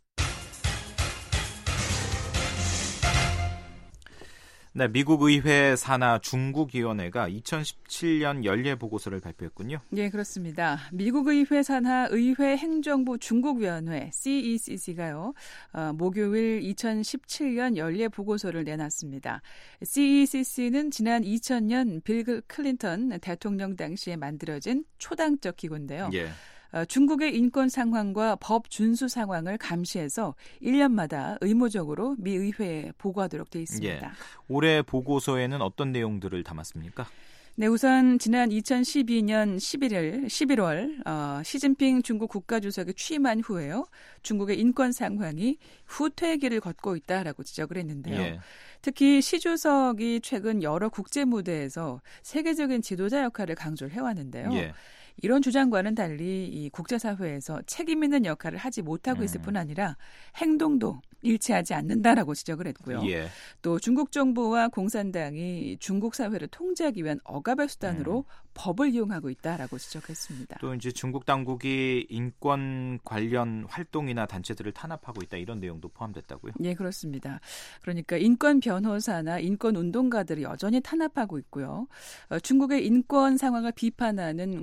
네, 미국 의회 산하 중국위원회가 이천십칠 년 연례 보고서를 발표했군요. 네, 그렇습니다. 미국 의회 산하 의회 행정부 중국위원회 씨이씨씨가요. 어, 목요일 이천십칠 년 연례 보고서를 내놨습니다. 씨이씨씨는 지난 이천 년 빌 클린턴 대통령 당시에 만들어진 초당적 기구인데요. 예. 어, 중국의 인권 상황과 법 준수 상황을 감시해서 일 년마다 의무적으로 미 의회에 보고하도록 돼 있습니다. 예. 올해 보고서에는 어떤 내용들을 담았습니까? 네, 우선 지난 이천십이 년 십일일, 십일월 어, 시진핑 중국 국가주석이 취임한 후에요. 중국의 인권 상황이 후퇴기를 걷고 있다라고 지적을 했는데요. 예. 특히 시 주석이 최근 여러 국제 무대에서 세계적인 지도자 역할을 강조를 해왔는데요. 예. 이런 주장과는 달리 이 국제사회에서 책임 있는 역할을 하지 못하고 있을 음. 뿐 아니라 행동도 일치하지 않는다라고 지적을 했고요. 예. 또 중국 정부와 공산당이 중국 사회를 통제하기 위한 억압의 수단으로 음. 법을 이용하고 있다라고 지적했습니다. 또 이제 중국 당국이 인권 관련 활동이나 단체들을 탄압하고 있다 이런 내용도 포함됐다고요? 네, 그렇습니다. 그러니까 인권 변호사나 인권 운동가들을 여전히 탄압하고 있고요. 어, 중국의 인권 상황을 비판하는 국제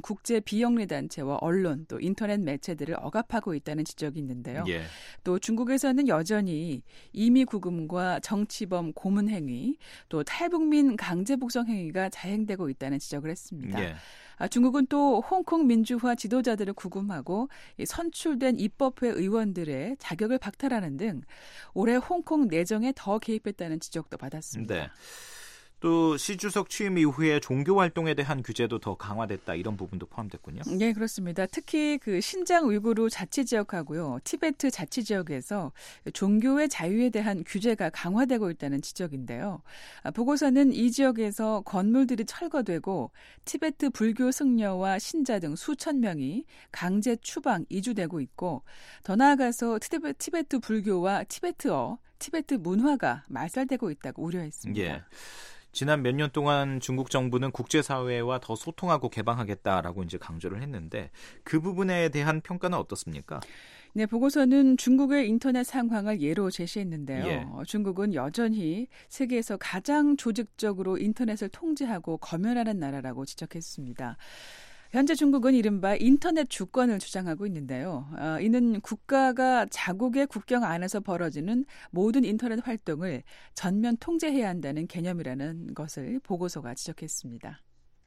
비영리 단체와 언론 또 인터넷 매체들을 억압하고 있다는 지적이 있는데요. 예. 또 중국에서는 여전히 임의 구금과 정치범 고문 행위, 또 탈북민 강제 북송 행위가 자행되고 있다는 지적을 했습니다. 예. 중국은 또 홍콩 민주화 지도자들을 구금하고 선출된 입법회 의원들의 자격을 박탈하는 등 올해 홍콩 내정에 더 개입했다는 지적도 받았습니다. 네. 또 시 주석 취임 이후에 종교 활동에 대한 규제도 더 강화됐다 이런 부분도 포함됐군요. 네, 그렇습니다. 특히 그 신장 우이구르 자치지역하고요, 티베트 자치지역에서 종교의 자유에 대한 규제가 강화되고 있다는 지적인데요. 보고서는 이 지역에서 건물들이 철거되고 티베트 불교 승려와 신자 등 수천 명이 강제 추방 이주되고 있고, 더 나아가서 티베트, 티베트 불교와 티베트어, 티베트 문화가 말살되고 있다고 우려했습니다. 예. 지난 몇 년 동안 중국 정부는 국제사회와 더 소통하고 개방하겠다라고 이제 강조를 했는데 그 부분에 대한 평가는 어떻습니까? 네, 보고서는 중국의 인터넷 상황을 예로 제시했는데요. 예. 중국은 여전히 세계에서 가장 조직적으로 인터넷을 통제하고 검열하는 나라라고 지적했습니다. 현재 중국은 이른바 인터넷 주권을 주장하고 있는데요. 어, 이는 국가가 자국의 국경 안에서 벌어지는 모든 인터넷 활동을 전면 통제해야 한다는 개념이라는 것을 보고서가 지적했습니다.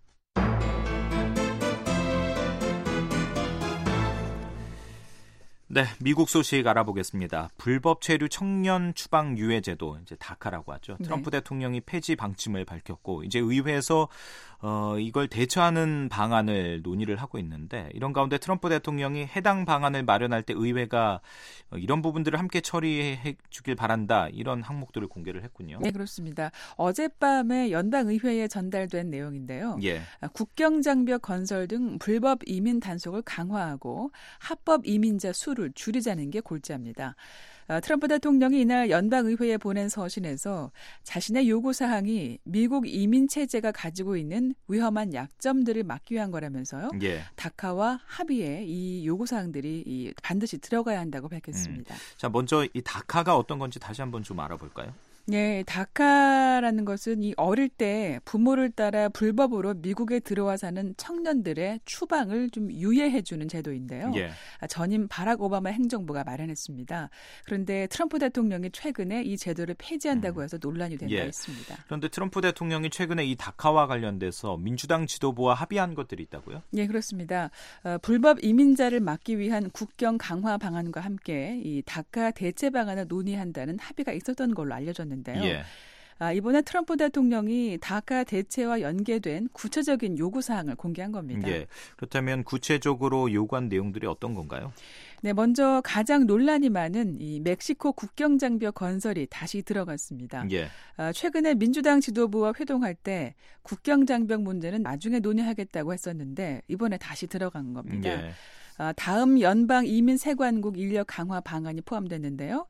네, 미국 소식 알아보겠습니다. 불법 체류 청년 추방 유예 제도, 이제 다카라고 하죠. 트럼프 네. 대통령이 폐지 방침을 밝혔고 이제 의회에서 어, 이걸 대처하는 방안을 논의를 하고 있는데 이런 가운데 트럼프 대통령이 해당 방안을 마련할 때 의회가 이런 부분들을 함께 처리해 주길 바란다 이런 항목들을 공개를 했군요. 네, 그렇습니다. 어젯밤에 연방 의회에 전달된 내용인데요. 예. 국경 장벽 건설 등 불법 이민 단속을 강화하고 합법 이민자 수를 줄이자는 게 골자입니다. 트럼프 대통령이 이날 연방의회에 보낸 서신에서 자신의 요구사항이 미국 이민 체제가 가지고 있는 위험한 약점들을 막기 위한 거라면서요. 예. 다카와 합의에 이 요구사항들이 이 반드시 들어가야 한다고 밝혔습니다. 음. 자, 먼저 이 다카가 어떤 건지 다시 한번 좀 알아볼까요? 네, 다카라는 것은 이 어릴 때 부모를 따라 불법으로 미국에 들어와 사는 청년들의 추방을 좀 유예해주는 제도인데요. 예. 전임 바락 오바마 행정부가 마련했습니다. 그런데 트럼프 대통령이 최근에 이 제도를 폐지한다고 해서 논란이 된 바 예. 있습니다. 그런데 트럼프 대통령이 최근에 이 다카와 관련돼서 민주당 지도부와 합의한 것들이 있다고요? 네, 그렇습니다. 어, 불법 이민자를 막기 위한 국경 강화 방안과 함께 이 다카 대체 방안을 논의한다는 합의가 있었던 걸로 알려졌는데요. 예. 아, 이번에 트럼프 대통령이 다카 대체와 연계된 구체적인 요구사항을 공개한 겁니다. 예. 그렇다면 구체적으로 요구한 내용들이 어떤 건가요? 네, 먼저 가장 논란이 많은 이 멕시코 국경 장벽 건설이 다시 들어갔습니다. 예. 아, 최근에 민주당 지도부와 회동할 때 국경 장벽 문제는 나중에 논의하겠다고 했었는데 이번에 다시 들어간 겁니다. 예. 다음 연방 이민세관국 인력 강화 방안이 포함됐는데요.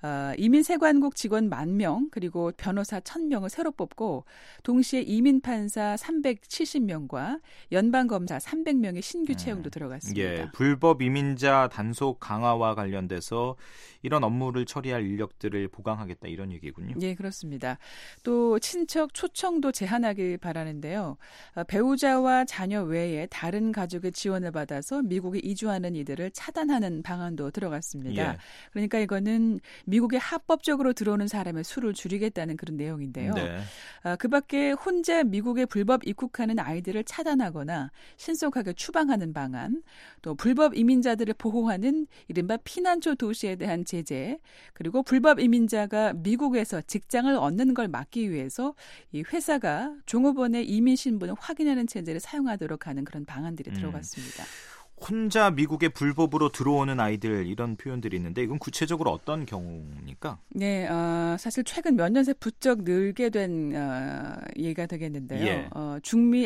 이민세관국 직원 만 명 그리고 변호사 천 명을 새로 뽑고 동시에 이민판사 삼백칠십 명과 연방검사 삼백 명의 신규 채용도 들어갔습니다. 예, 불법 이민자 단속 강화와 관련돼서 이런 업무를 처리할 인력들을 보강하겠다 이런 얘기군요. 예, 그렇습니다. 또 친척 초청도 제한하길 바라는데요. 배우자와 자녀 외에 다른 가족의 지원을 받아서 미국에 이주 하는 이들을 차단하는 방안도 들어갔습니다. 예. 그러니까 이거는 미국에 합법적으로 들어오는 사람의 수를 줄이겠다는 그런 내용인데요. 네. 아, 그밖에 혼자 미국에 불법 입국하는 아이들을 차단하거나 신속하게 추방하는 방안, 또 불법 이민자들을 보호하는 이른바 피난처 도시에 대한 제재, 그리고 불법 이민자가 미국에서 직장을 얻는 걸 막기 위해서 이 회사가 종업원의 이민 신분을 확인하는 체제를 사용하도록 하는 그런 방안들이 음. 들어갔습니다. 혼자 미국에 불법으로 들어오는 아이들 이런 표현들이 있는데 이건 구체적으로 어떤 경우입니까? 네, 어, 사실 최근 몇 년 새 부쩍 늘게 된 어, 얘기가 되겠는데요. 예. 어, 중미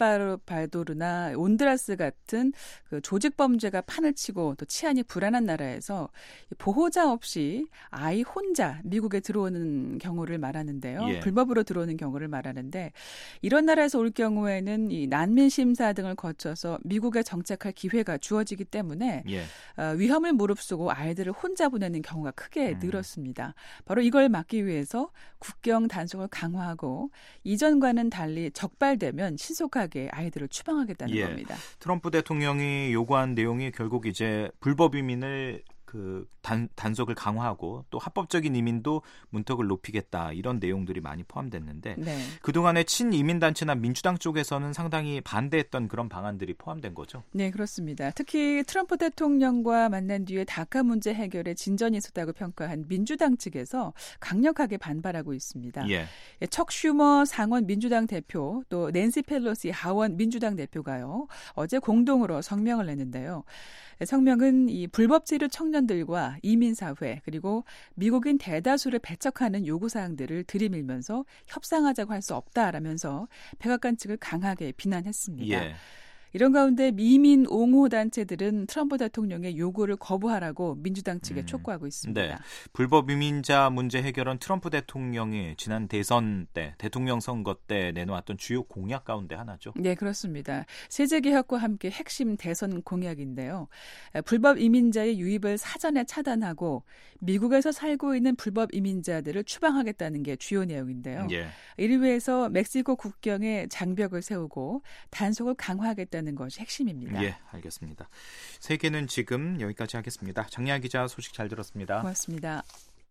엘살바도르나 온두라스 같은 그 조직 범죄가 판을 치고 또 치안이 불안한 나라에서 보호자 없이 아이 혼자 미국에 들어오는 경우를 말하는데요. 예. 불법으로 들어오는 경우를 말하는데 이런 나라에서 올 경우에는 이 난민 심사 등을 거쳐서 미국에 정착할 기회가 기회가 주어지기 때문에 예. 어, 위험을 무릅쓰고 아이들을 혼자 보내는 경우가 크게 늘었습니다. 음. 바로 이걸 막기 위해서 국경 단속을 강화하고 이전과는 달리 적발되면 신속하게 아이들을 추방하겠다는 예. 겁니다. 트럼프 대통령이 요구한 내용이 결국 이제 불법 이민을 그 단, 단속을 강화하고 또 합법적인 이민도 문턱을 높이겠다 이런 내용들이 많이 포함됐는데 네. 그동안에 친이민단체나 민주당 쪽에서는 상당히 반대했던 그런 방안들이 포함된 거죠? 네, 그렇습니다. 특히 트럼프 대통령과 만난 뒤에 다카 문제 해결에 진전이 있었다고 평가한 민주당 측에서 강력하게 반발하고 있습니다. 예. 척 슈머 상원 민주당 대표 또 낸시 펠로시 하원 민주당 대표가요. 어제 공동으로 성명을 냈는데요. 성명은 이 불법체류 청년들과 이민사회 그리고 미국인 대다수를 배척하는 요구사항들을 들이밀면서 협상하자고 할 수 없다라면서 백악관 측을 강하게 비난했습니다. 예. 이런 가운데 미민 옹호 단체들은 트럼프 대통령의 요구를 거부하라고 민주당 측에 음, 촉구하고 있습니다. 네. 불법 이민자 문제 해결은 트럼프 대통령이 지난 대선 때, 대통령 선거 때 내놓았던 주요 공약 가운데 하나죠. 네, 그렇습니다. 세제개혁과 함께 핵심 대선 공약인데요. 불법 이민자의 유입을 사전에 차단하고 미국에서 살고 있는 불법 이민자들을 추방하겠다는 게 주요 내용인데요. 예. 이를 위해서 멕시코 국경에 장벽을 세우고 단속을 강화하겠다는 것이 핵심입니다. 예, 알겠습니다. 세계는 지금 여기까지 하겠습니다. 장리아 기자 소식 잘 들었습니다. 고맙습니다.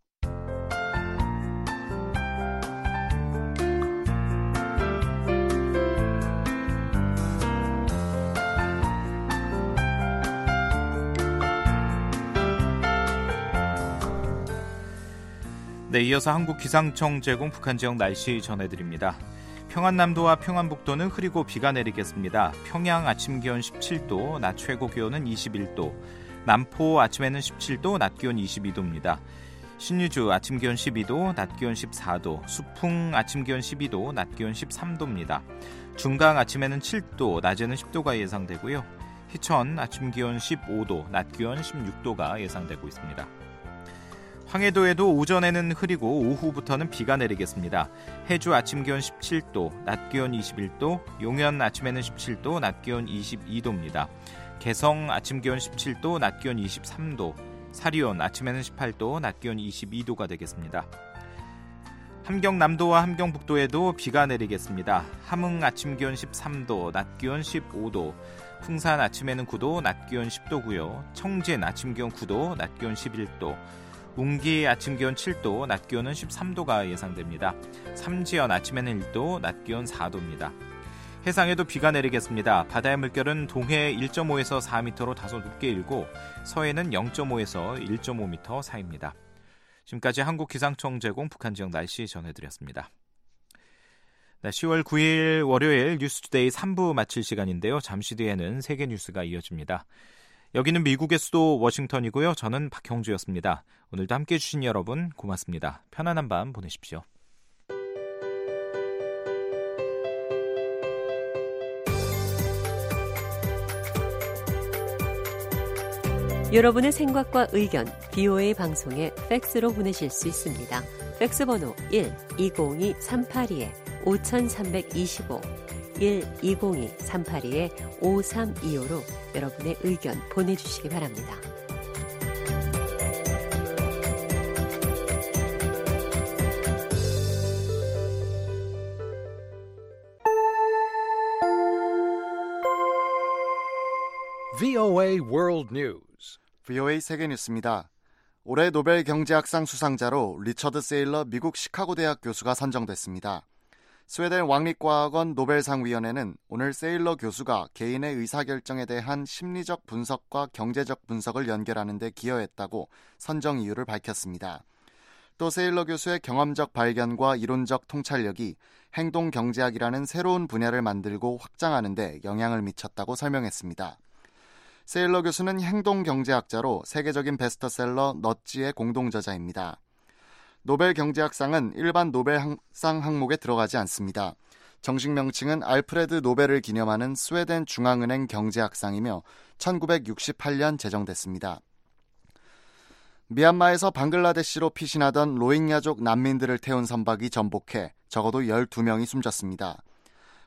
네, 이어서 한국기상청 제공 북한 지역 날씨 전해드립니다. 평안남도와 평안북도는 흐리고 비가 내리겠습니다. 평양 아침 기온 십칠 도, 낮 최고 기온은 이십일 도, 남포 아침에는 십칠 도, 낮 기온 이십이 도입니다. 신유주 아침 기온 십이 도, 낮 기온 십사 도, 수풍 아침 기온 십이 도, 낮 기온 십삼 도입니다. 중강 아침에는 칠 도, 낮에는 십 도가 예상되고요. 희천 아침 기온 십오 도, 낮 기온 십육 도가 예상되고 있습니다. 황해도에도 오전에는 흐리고 오후부터는 비가 내리겠습니다. 해주 아침 기온 십칠 도, 낮 기온 이십일 도, 용현 아침에는 십칠 도, 낮 기온 이십이 도입니다. 개성 아침 기온 십칠 도, 낮 기온 이십삼 도, 사리온 아침에는 십팔 도, 낮 기온 이십이 도가 되겠습니다. 함경남도와 함경북도에도 비가 내리겠습니다. 함흥 아침 기온 십삼 도, 낮 기온 십오 도, 풍산 아침에는 구 도, 낮 기온 십 도고요. 청진 아침 기온 구 도, 낮 기온 십일 도, 웅기 아침 기온 칠 도, 낮 기온은 십삼 도가 예상됩니다. 삼지연 아침에는 일 도, 낮 기온 사 도입니다. 해상에도 비가 내리겠습니다. 바다의 물결은 동해 일 점 오에서 사 미터로 다소 높게 일고 서해는 영 점 오에서 일 점 오 미터 사이입니다. 지금까지 한국기상청 제공 북한 지역 날씨 전해드렸습니다. 네, 시월 구일 월요일 뉴스투데이 삼 부 마칠 시간인데요. 잠시 뒤에는 세계 뉴스가 이어집니다. 여기는 미국의 수도 워싱턴이고요. 저는 박형주였습니다. 오늘도 함께해 주신 여러분 고맙습니다. 편안한 밤 보내십시오. 여러분의 생각과 의견 비오에이 방송에 팩스로 보내실 수 있습니다. 팩스 번호 일 이공이 삼팔이 오삼이오 일 이공이 삼팔이 오삼이오로 여러분의 의견 보내주시기 바랍니다. 브이오에이 World News. 브이오에이 세계 뉴스입니다. 올해 노벨 경제학상 수상자로 리처드 세일러 미국 시카고 대학 교수가 선정됐습니다. 스웨덴 왕립과학원 노벨상위원회는 오늘 세일러 교수가 개인의 의사결정에 대한 심리적 분석과 경제적 분석을 연결하는 데 기여했다고 선정 이유를 밝혔습니다. 또 세일러 교수의 경험적 발견과 이론적 통찰력이 행동경제학이라는 새로운 분야를 만들고 확장하는 데 영향을 미쳤다고 설명했습니다. 세일러 교수는 행동경제학자로 세계적인 베스트셀러 넛지의 공동저자입니다. 노벨 경제학상은 일반 노벨상 항목에 들어가지 않습니다. 정식 명칭은 알프레드 노벨을 기념하는 스웨덴 중앙은행 경제학상이며 천구백육십팔 년 제정됐습니다. 미얀마에서 방글라데시로 피신하던 로힝야족 난민들을 태운 선박이 전복해 적어도 열두 명이 숨졌습니다.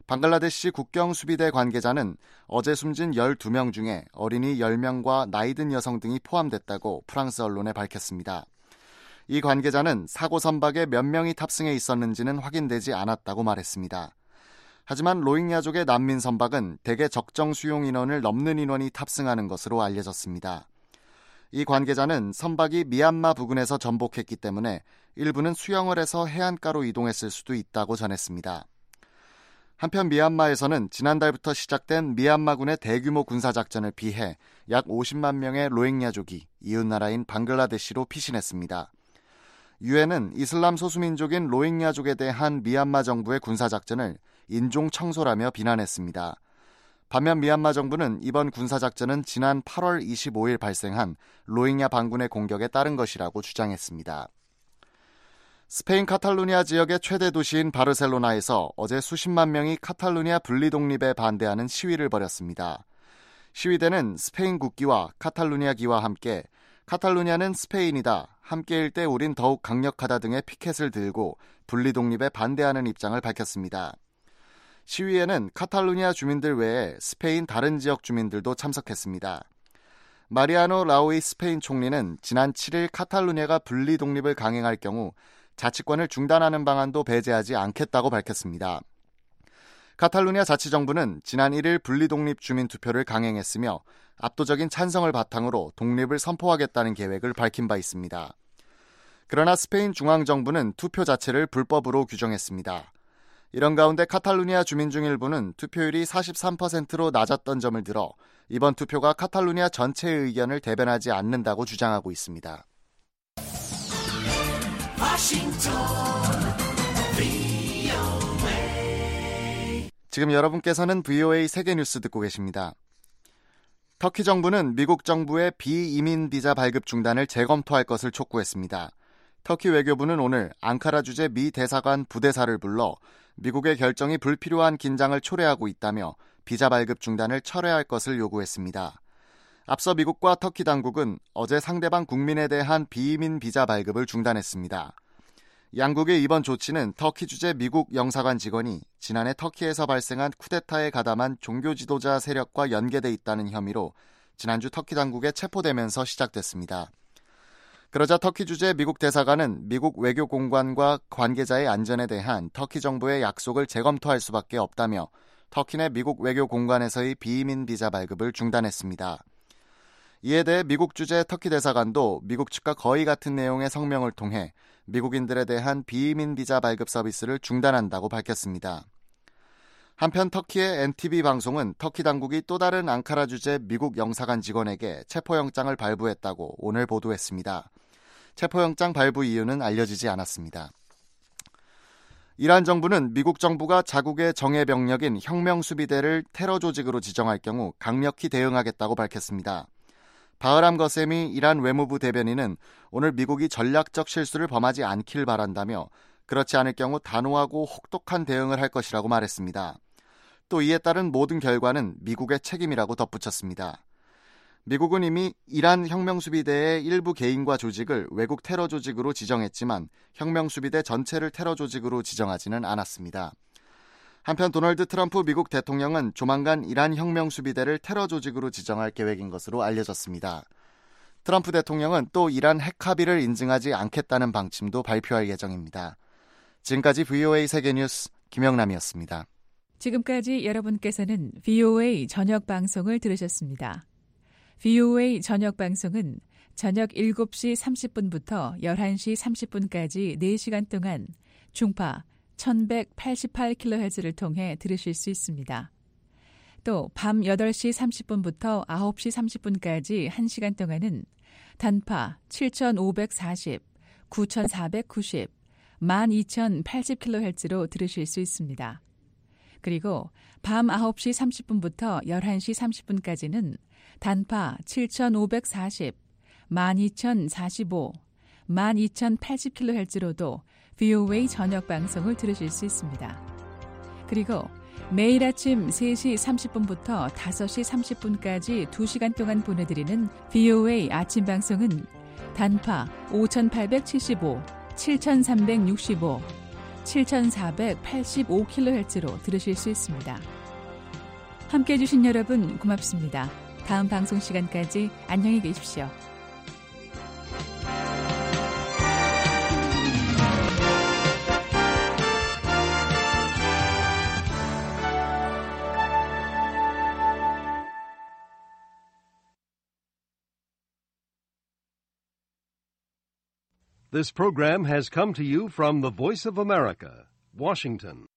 방글라데시 국경수비대 관계자는 어제 숨진 열두 명 중에 어린이 열 명과 나이든 여성 등이 포함됐다고 프랑스 언론에 밝혔습니다. 이 관계자는 사고 선박에 몇 명이 탑승해 있었는지는 확인되지 않았다고 말했습니다. 하지만 로힝야족의 난민 선박은 대개 적정 수용 인원을 넘는 인원이 탑승하는 것으로 알려졌습니다. 이 관계자는 선박이 미얀마 부근에서 전복했기 때문에 일부는 수영을 해서 해안가로 이동했을 수도 있다고 전했습니다. 한편 미얀마에서는 지난달부터 시작된 미얀마군의 대규모 군사작전을 피해 약 오십만 명의 로힝야족이 이웃나라인 방글라데시로 피신했습니다. 유엔은 이슬람 소수민족인 로힝야족에 대한 미얀마 정부의 군사작전을 인종 청소라며 비난했습니다. 반면 미얀마 정부는 이번 군사작전은 지난 팔월 이십오일 발생한 로힝야 반군의 공격에 따른 것이라고 주장했습니다. 스페인 카탈루니아 지역의 최대 도시인 바르셀로나에서 어제 수십만 명이 카탈루니아 분리 독립에 반대하는 시위를 벌였습니다. 시위대는 스페인 국기와 카탈루니아기와 함께 카탈루니아는 스페인이다, 함께일 때 우린 더욱 강력하다 등의 피켓을 들고 분리 독립에 반대하는 입장을 밝혔습니다. 시위에는 카탈루니아 주민들 외에 스페인 다른 지역 주민들도 참석했습니다. 마리아노 라오이 스페인 총리는 지난 칠일 카탈루니아가 분리 독립을 강행할 경우 자치권을 중단하는 방안도 배제하지 않겠다고 밝혔습니다. 카탈루니아 자치정부는 지난 일일 분리독립 주민투표를 강행했으며 압도적인 찬성을 바탕으로 독립을 선포하겠다는 계획을 밝힌 바 있습니다. 그러나 스페인 중앙정부는 투표 자체를 불법으로 규정했습니다. 이런 가운데 카탈루니아 주민 중 일부는 투표율이 사십삼 퍼센트로 낮았던 점을 들어 이번 투표가 카탈루니아 전체의 의견을 대변하지 않는다고 주장하고 있습니다. 지금 여러분께서는 브이오에이 세계뉴스 듣고 계십니다. 터키 정부는 미국 정부의 비이민 비자 발급 중단을 재검토할 것을 촉구했습니다. 터키 외교부는 오늘 앙카라 주재 미 대사관 부대사를 불러 미국의 결정이 불필요한 긴장을 초래하고 있다며 비자 발급 중단을 철회할 것을 요구했습니다. 앞서 미국과 터키 당국은 어제 상대방 국민에 대한 비이민 비자 발급을 중단했습니다. 양국의 이번 조치는 터키 주재 미국 영사관 직원이 지난해 터키에서 발생한 쿠데타에 가담한 종교 지도자 세력과 연계돼 있다는 혐의로 지난주 터키 당국에 체포되면서 시작됐습니다. 그러자 터키 주재 미국 대사관은 미국 외교공관과 관계자의 안전에 대한 터키 정부의 약속을 재검토할 수밖에 없다며 터키 내 미국 외교공관에서의 비이민 비자 발급을 중단했습니다. 이에 대해 미국 주재 터키 대사관도 미국 측과 거의 같은 내용의 성명을 통해 미국인들에 대한 비이민 비자 발급 서비스를 중단한다고 밝혔습니다. 한편 터키의 엔티비 방송은 터키 당국이 또 다른 앙카라 주재 미국 영사관 직원에게 체포영장을 발부했다고 오늘 보도했습니다. 체포영장 발부 이유는 알려지지 않았습니다. 이란 정부는 미국 정부가 자국의 정예 병력인 혁명수비대를 테러 조직으로 지정할 경우 강력히 대응하겠다고 밝혔습니다. 바흐람 거셈이 이란 외무부 대변인은 오늘 미국이 전략적 실수를 범하지 않길 바란다며 그렇지 않을 경우 단호하고 혹독한 대응을 할 것이라고 말했습니다. 또 이에 따른 모든 결과는 미국의 책임이라고 덧붙였습니다. 미국은 이미 이란 혁명수비대의 일부 개인과 조직을 외국 테러 조직으로 지정했지만 혁명수비대 전체를 테러 조직으로 지정하지는 않았습니다. 한편 도널드 트럼프 미국 대통령은 조만간 이란 혁명수비대를 테러 조직으로 지정할 계획인 것으로 알려졌습니다. 트럼프 대통령은 또 이란 핵 합의를 인증하지 않겠다는 방침도 발표할 예정입니다. 지금까지 브이오에이 세계뉴스 김영남이었습니다. 지금까지 여러분께서는 브이오에이 저녁 방송을 들으셨습니다. 브이오에이 저녁 방송은 저녁 일곱 시 삼십 분부터 열한 시 삼십 분까지 네 시간 동안 중파 천백팔십팔 킬로헤르츠를 통해 들으실 수 있습니다. 또 밤 여덟 시 삼십 분부터 아홉 시 삼십 분까지 한 시간 동안은 단파 칠천오백사십, 구천사백구십, 만 이천팔십 킬로헤르츠로 들으실 수 있습니다. 그리고 밤 아홉 시 삼십 분부터 열한 시 삼십 분까지는 단파 칠천오백사십, 만 이천사십오, 만 이천팔십 킬로헤르츠로도 브이오에이 저녁 방송을 들으실 수 있습니다. 그리고 매일 아침 세 시 삼십 분부터 다섯 시 삼십 분까지 두 시간 동안 보내드리는 브이오에이 아침 방송은 단파 오천팔백칠십오, 칠천삼백육십오, 칠천사백팔십오 킬로헤르츠로 들으실 수 있습니다. 함께해 주신 여러분 고맙습니다. 다음 방송 시간까지 안녕히 계십시오. This program has come to you from the Voice of America, Washington.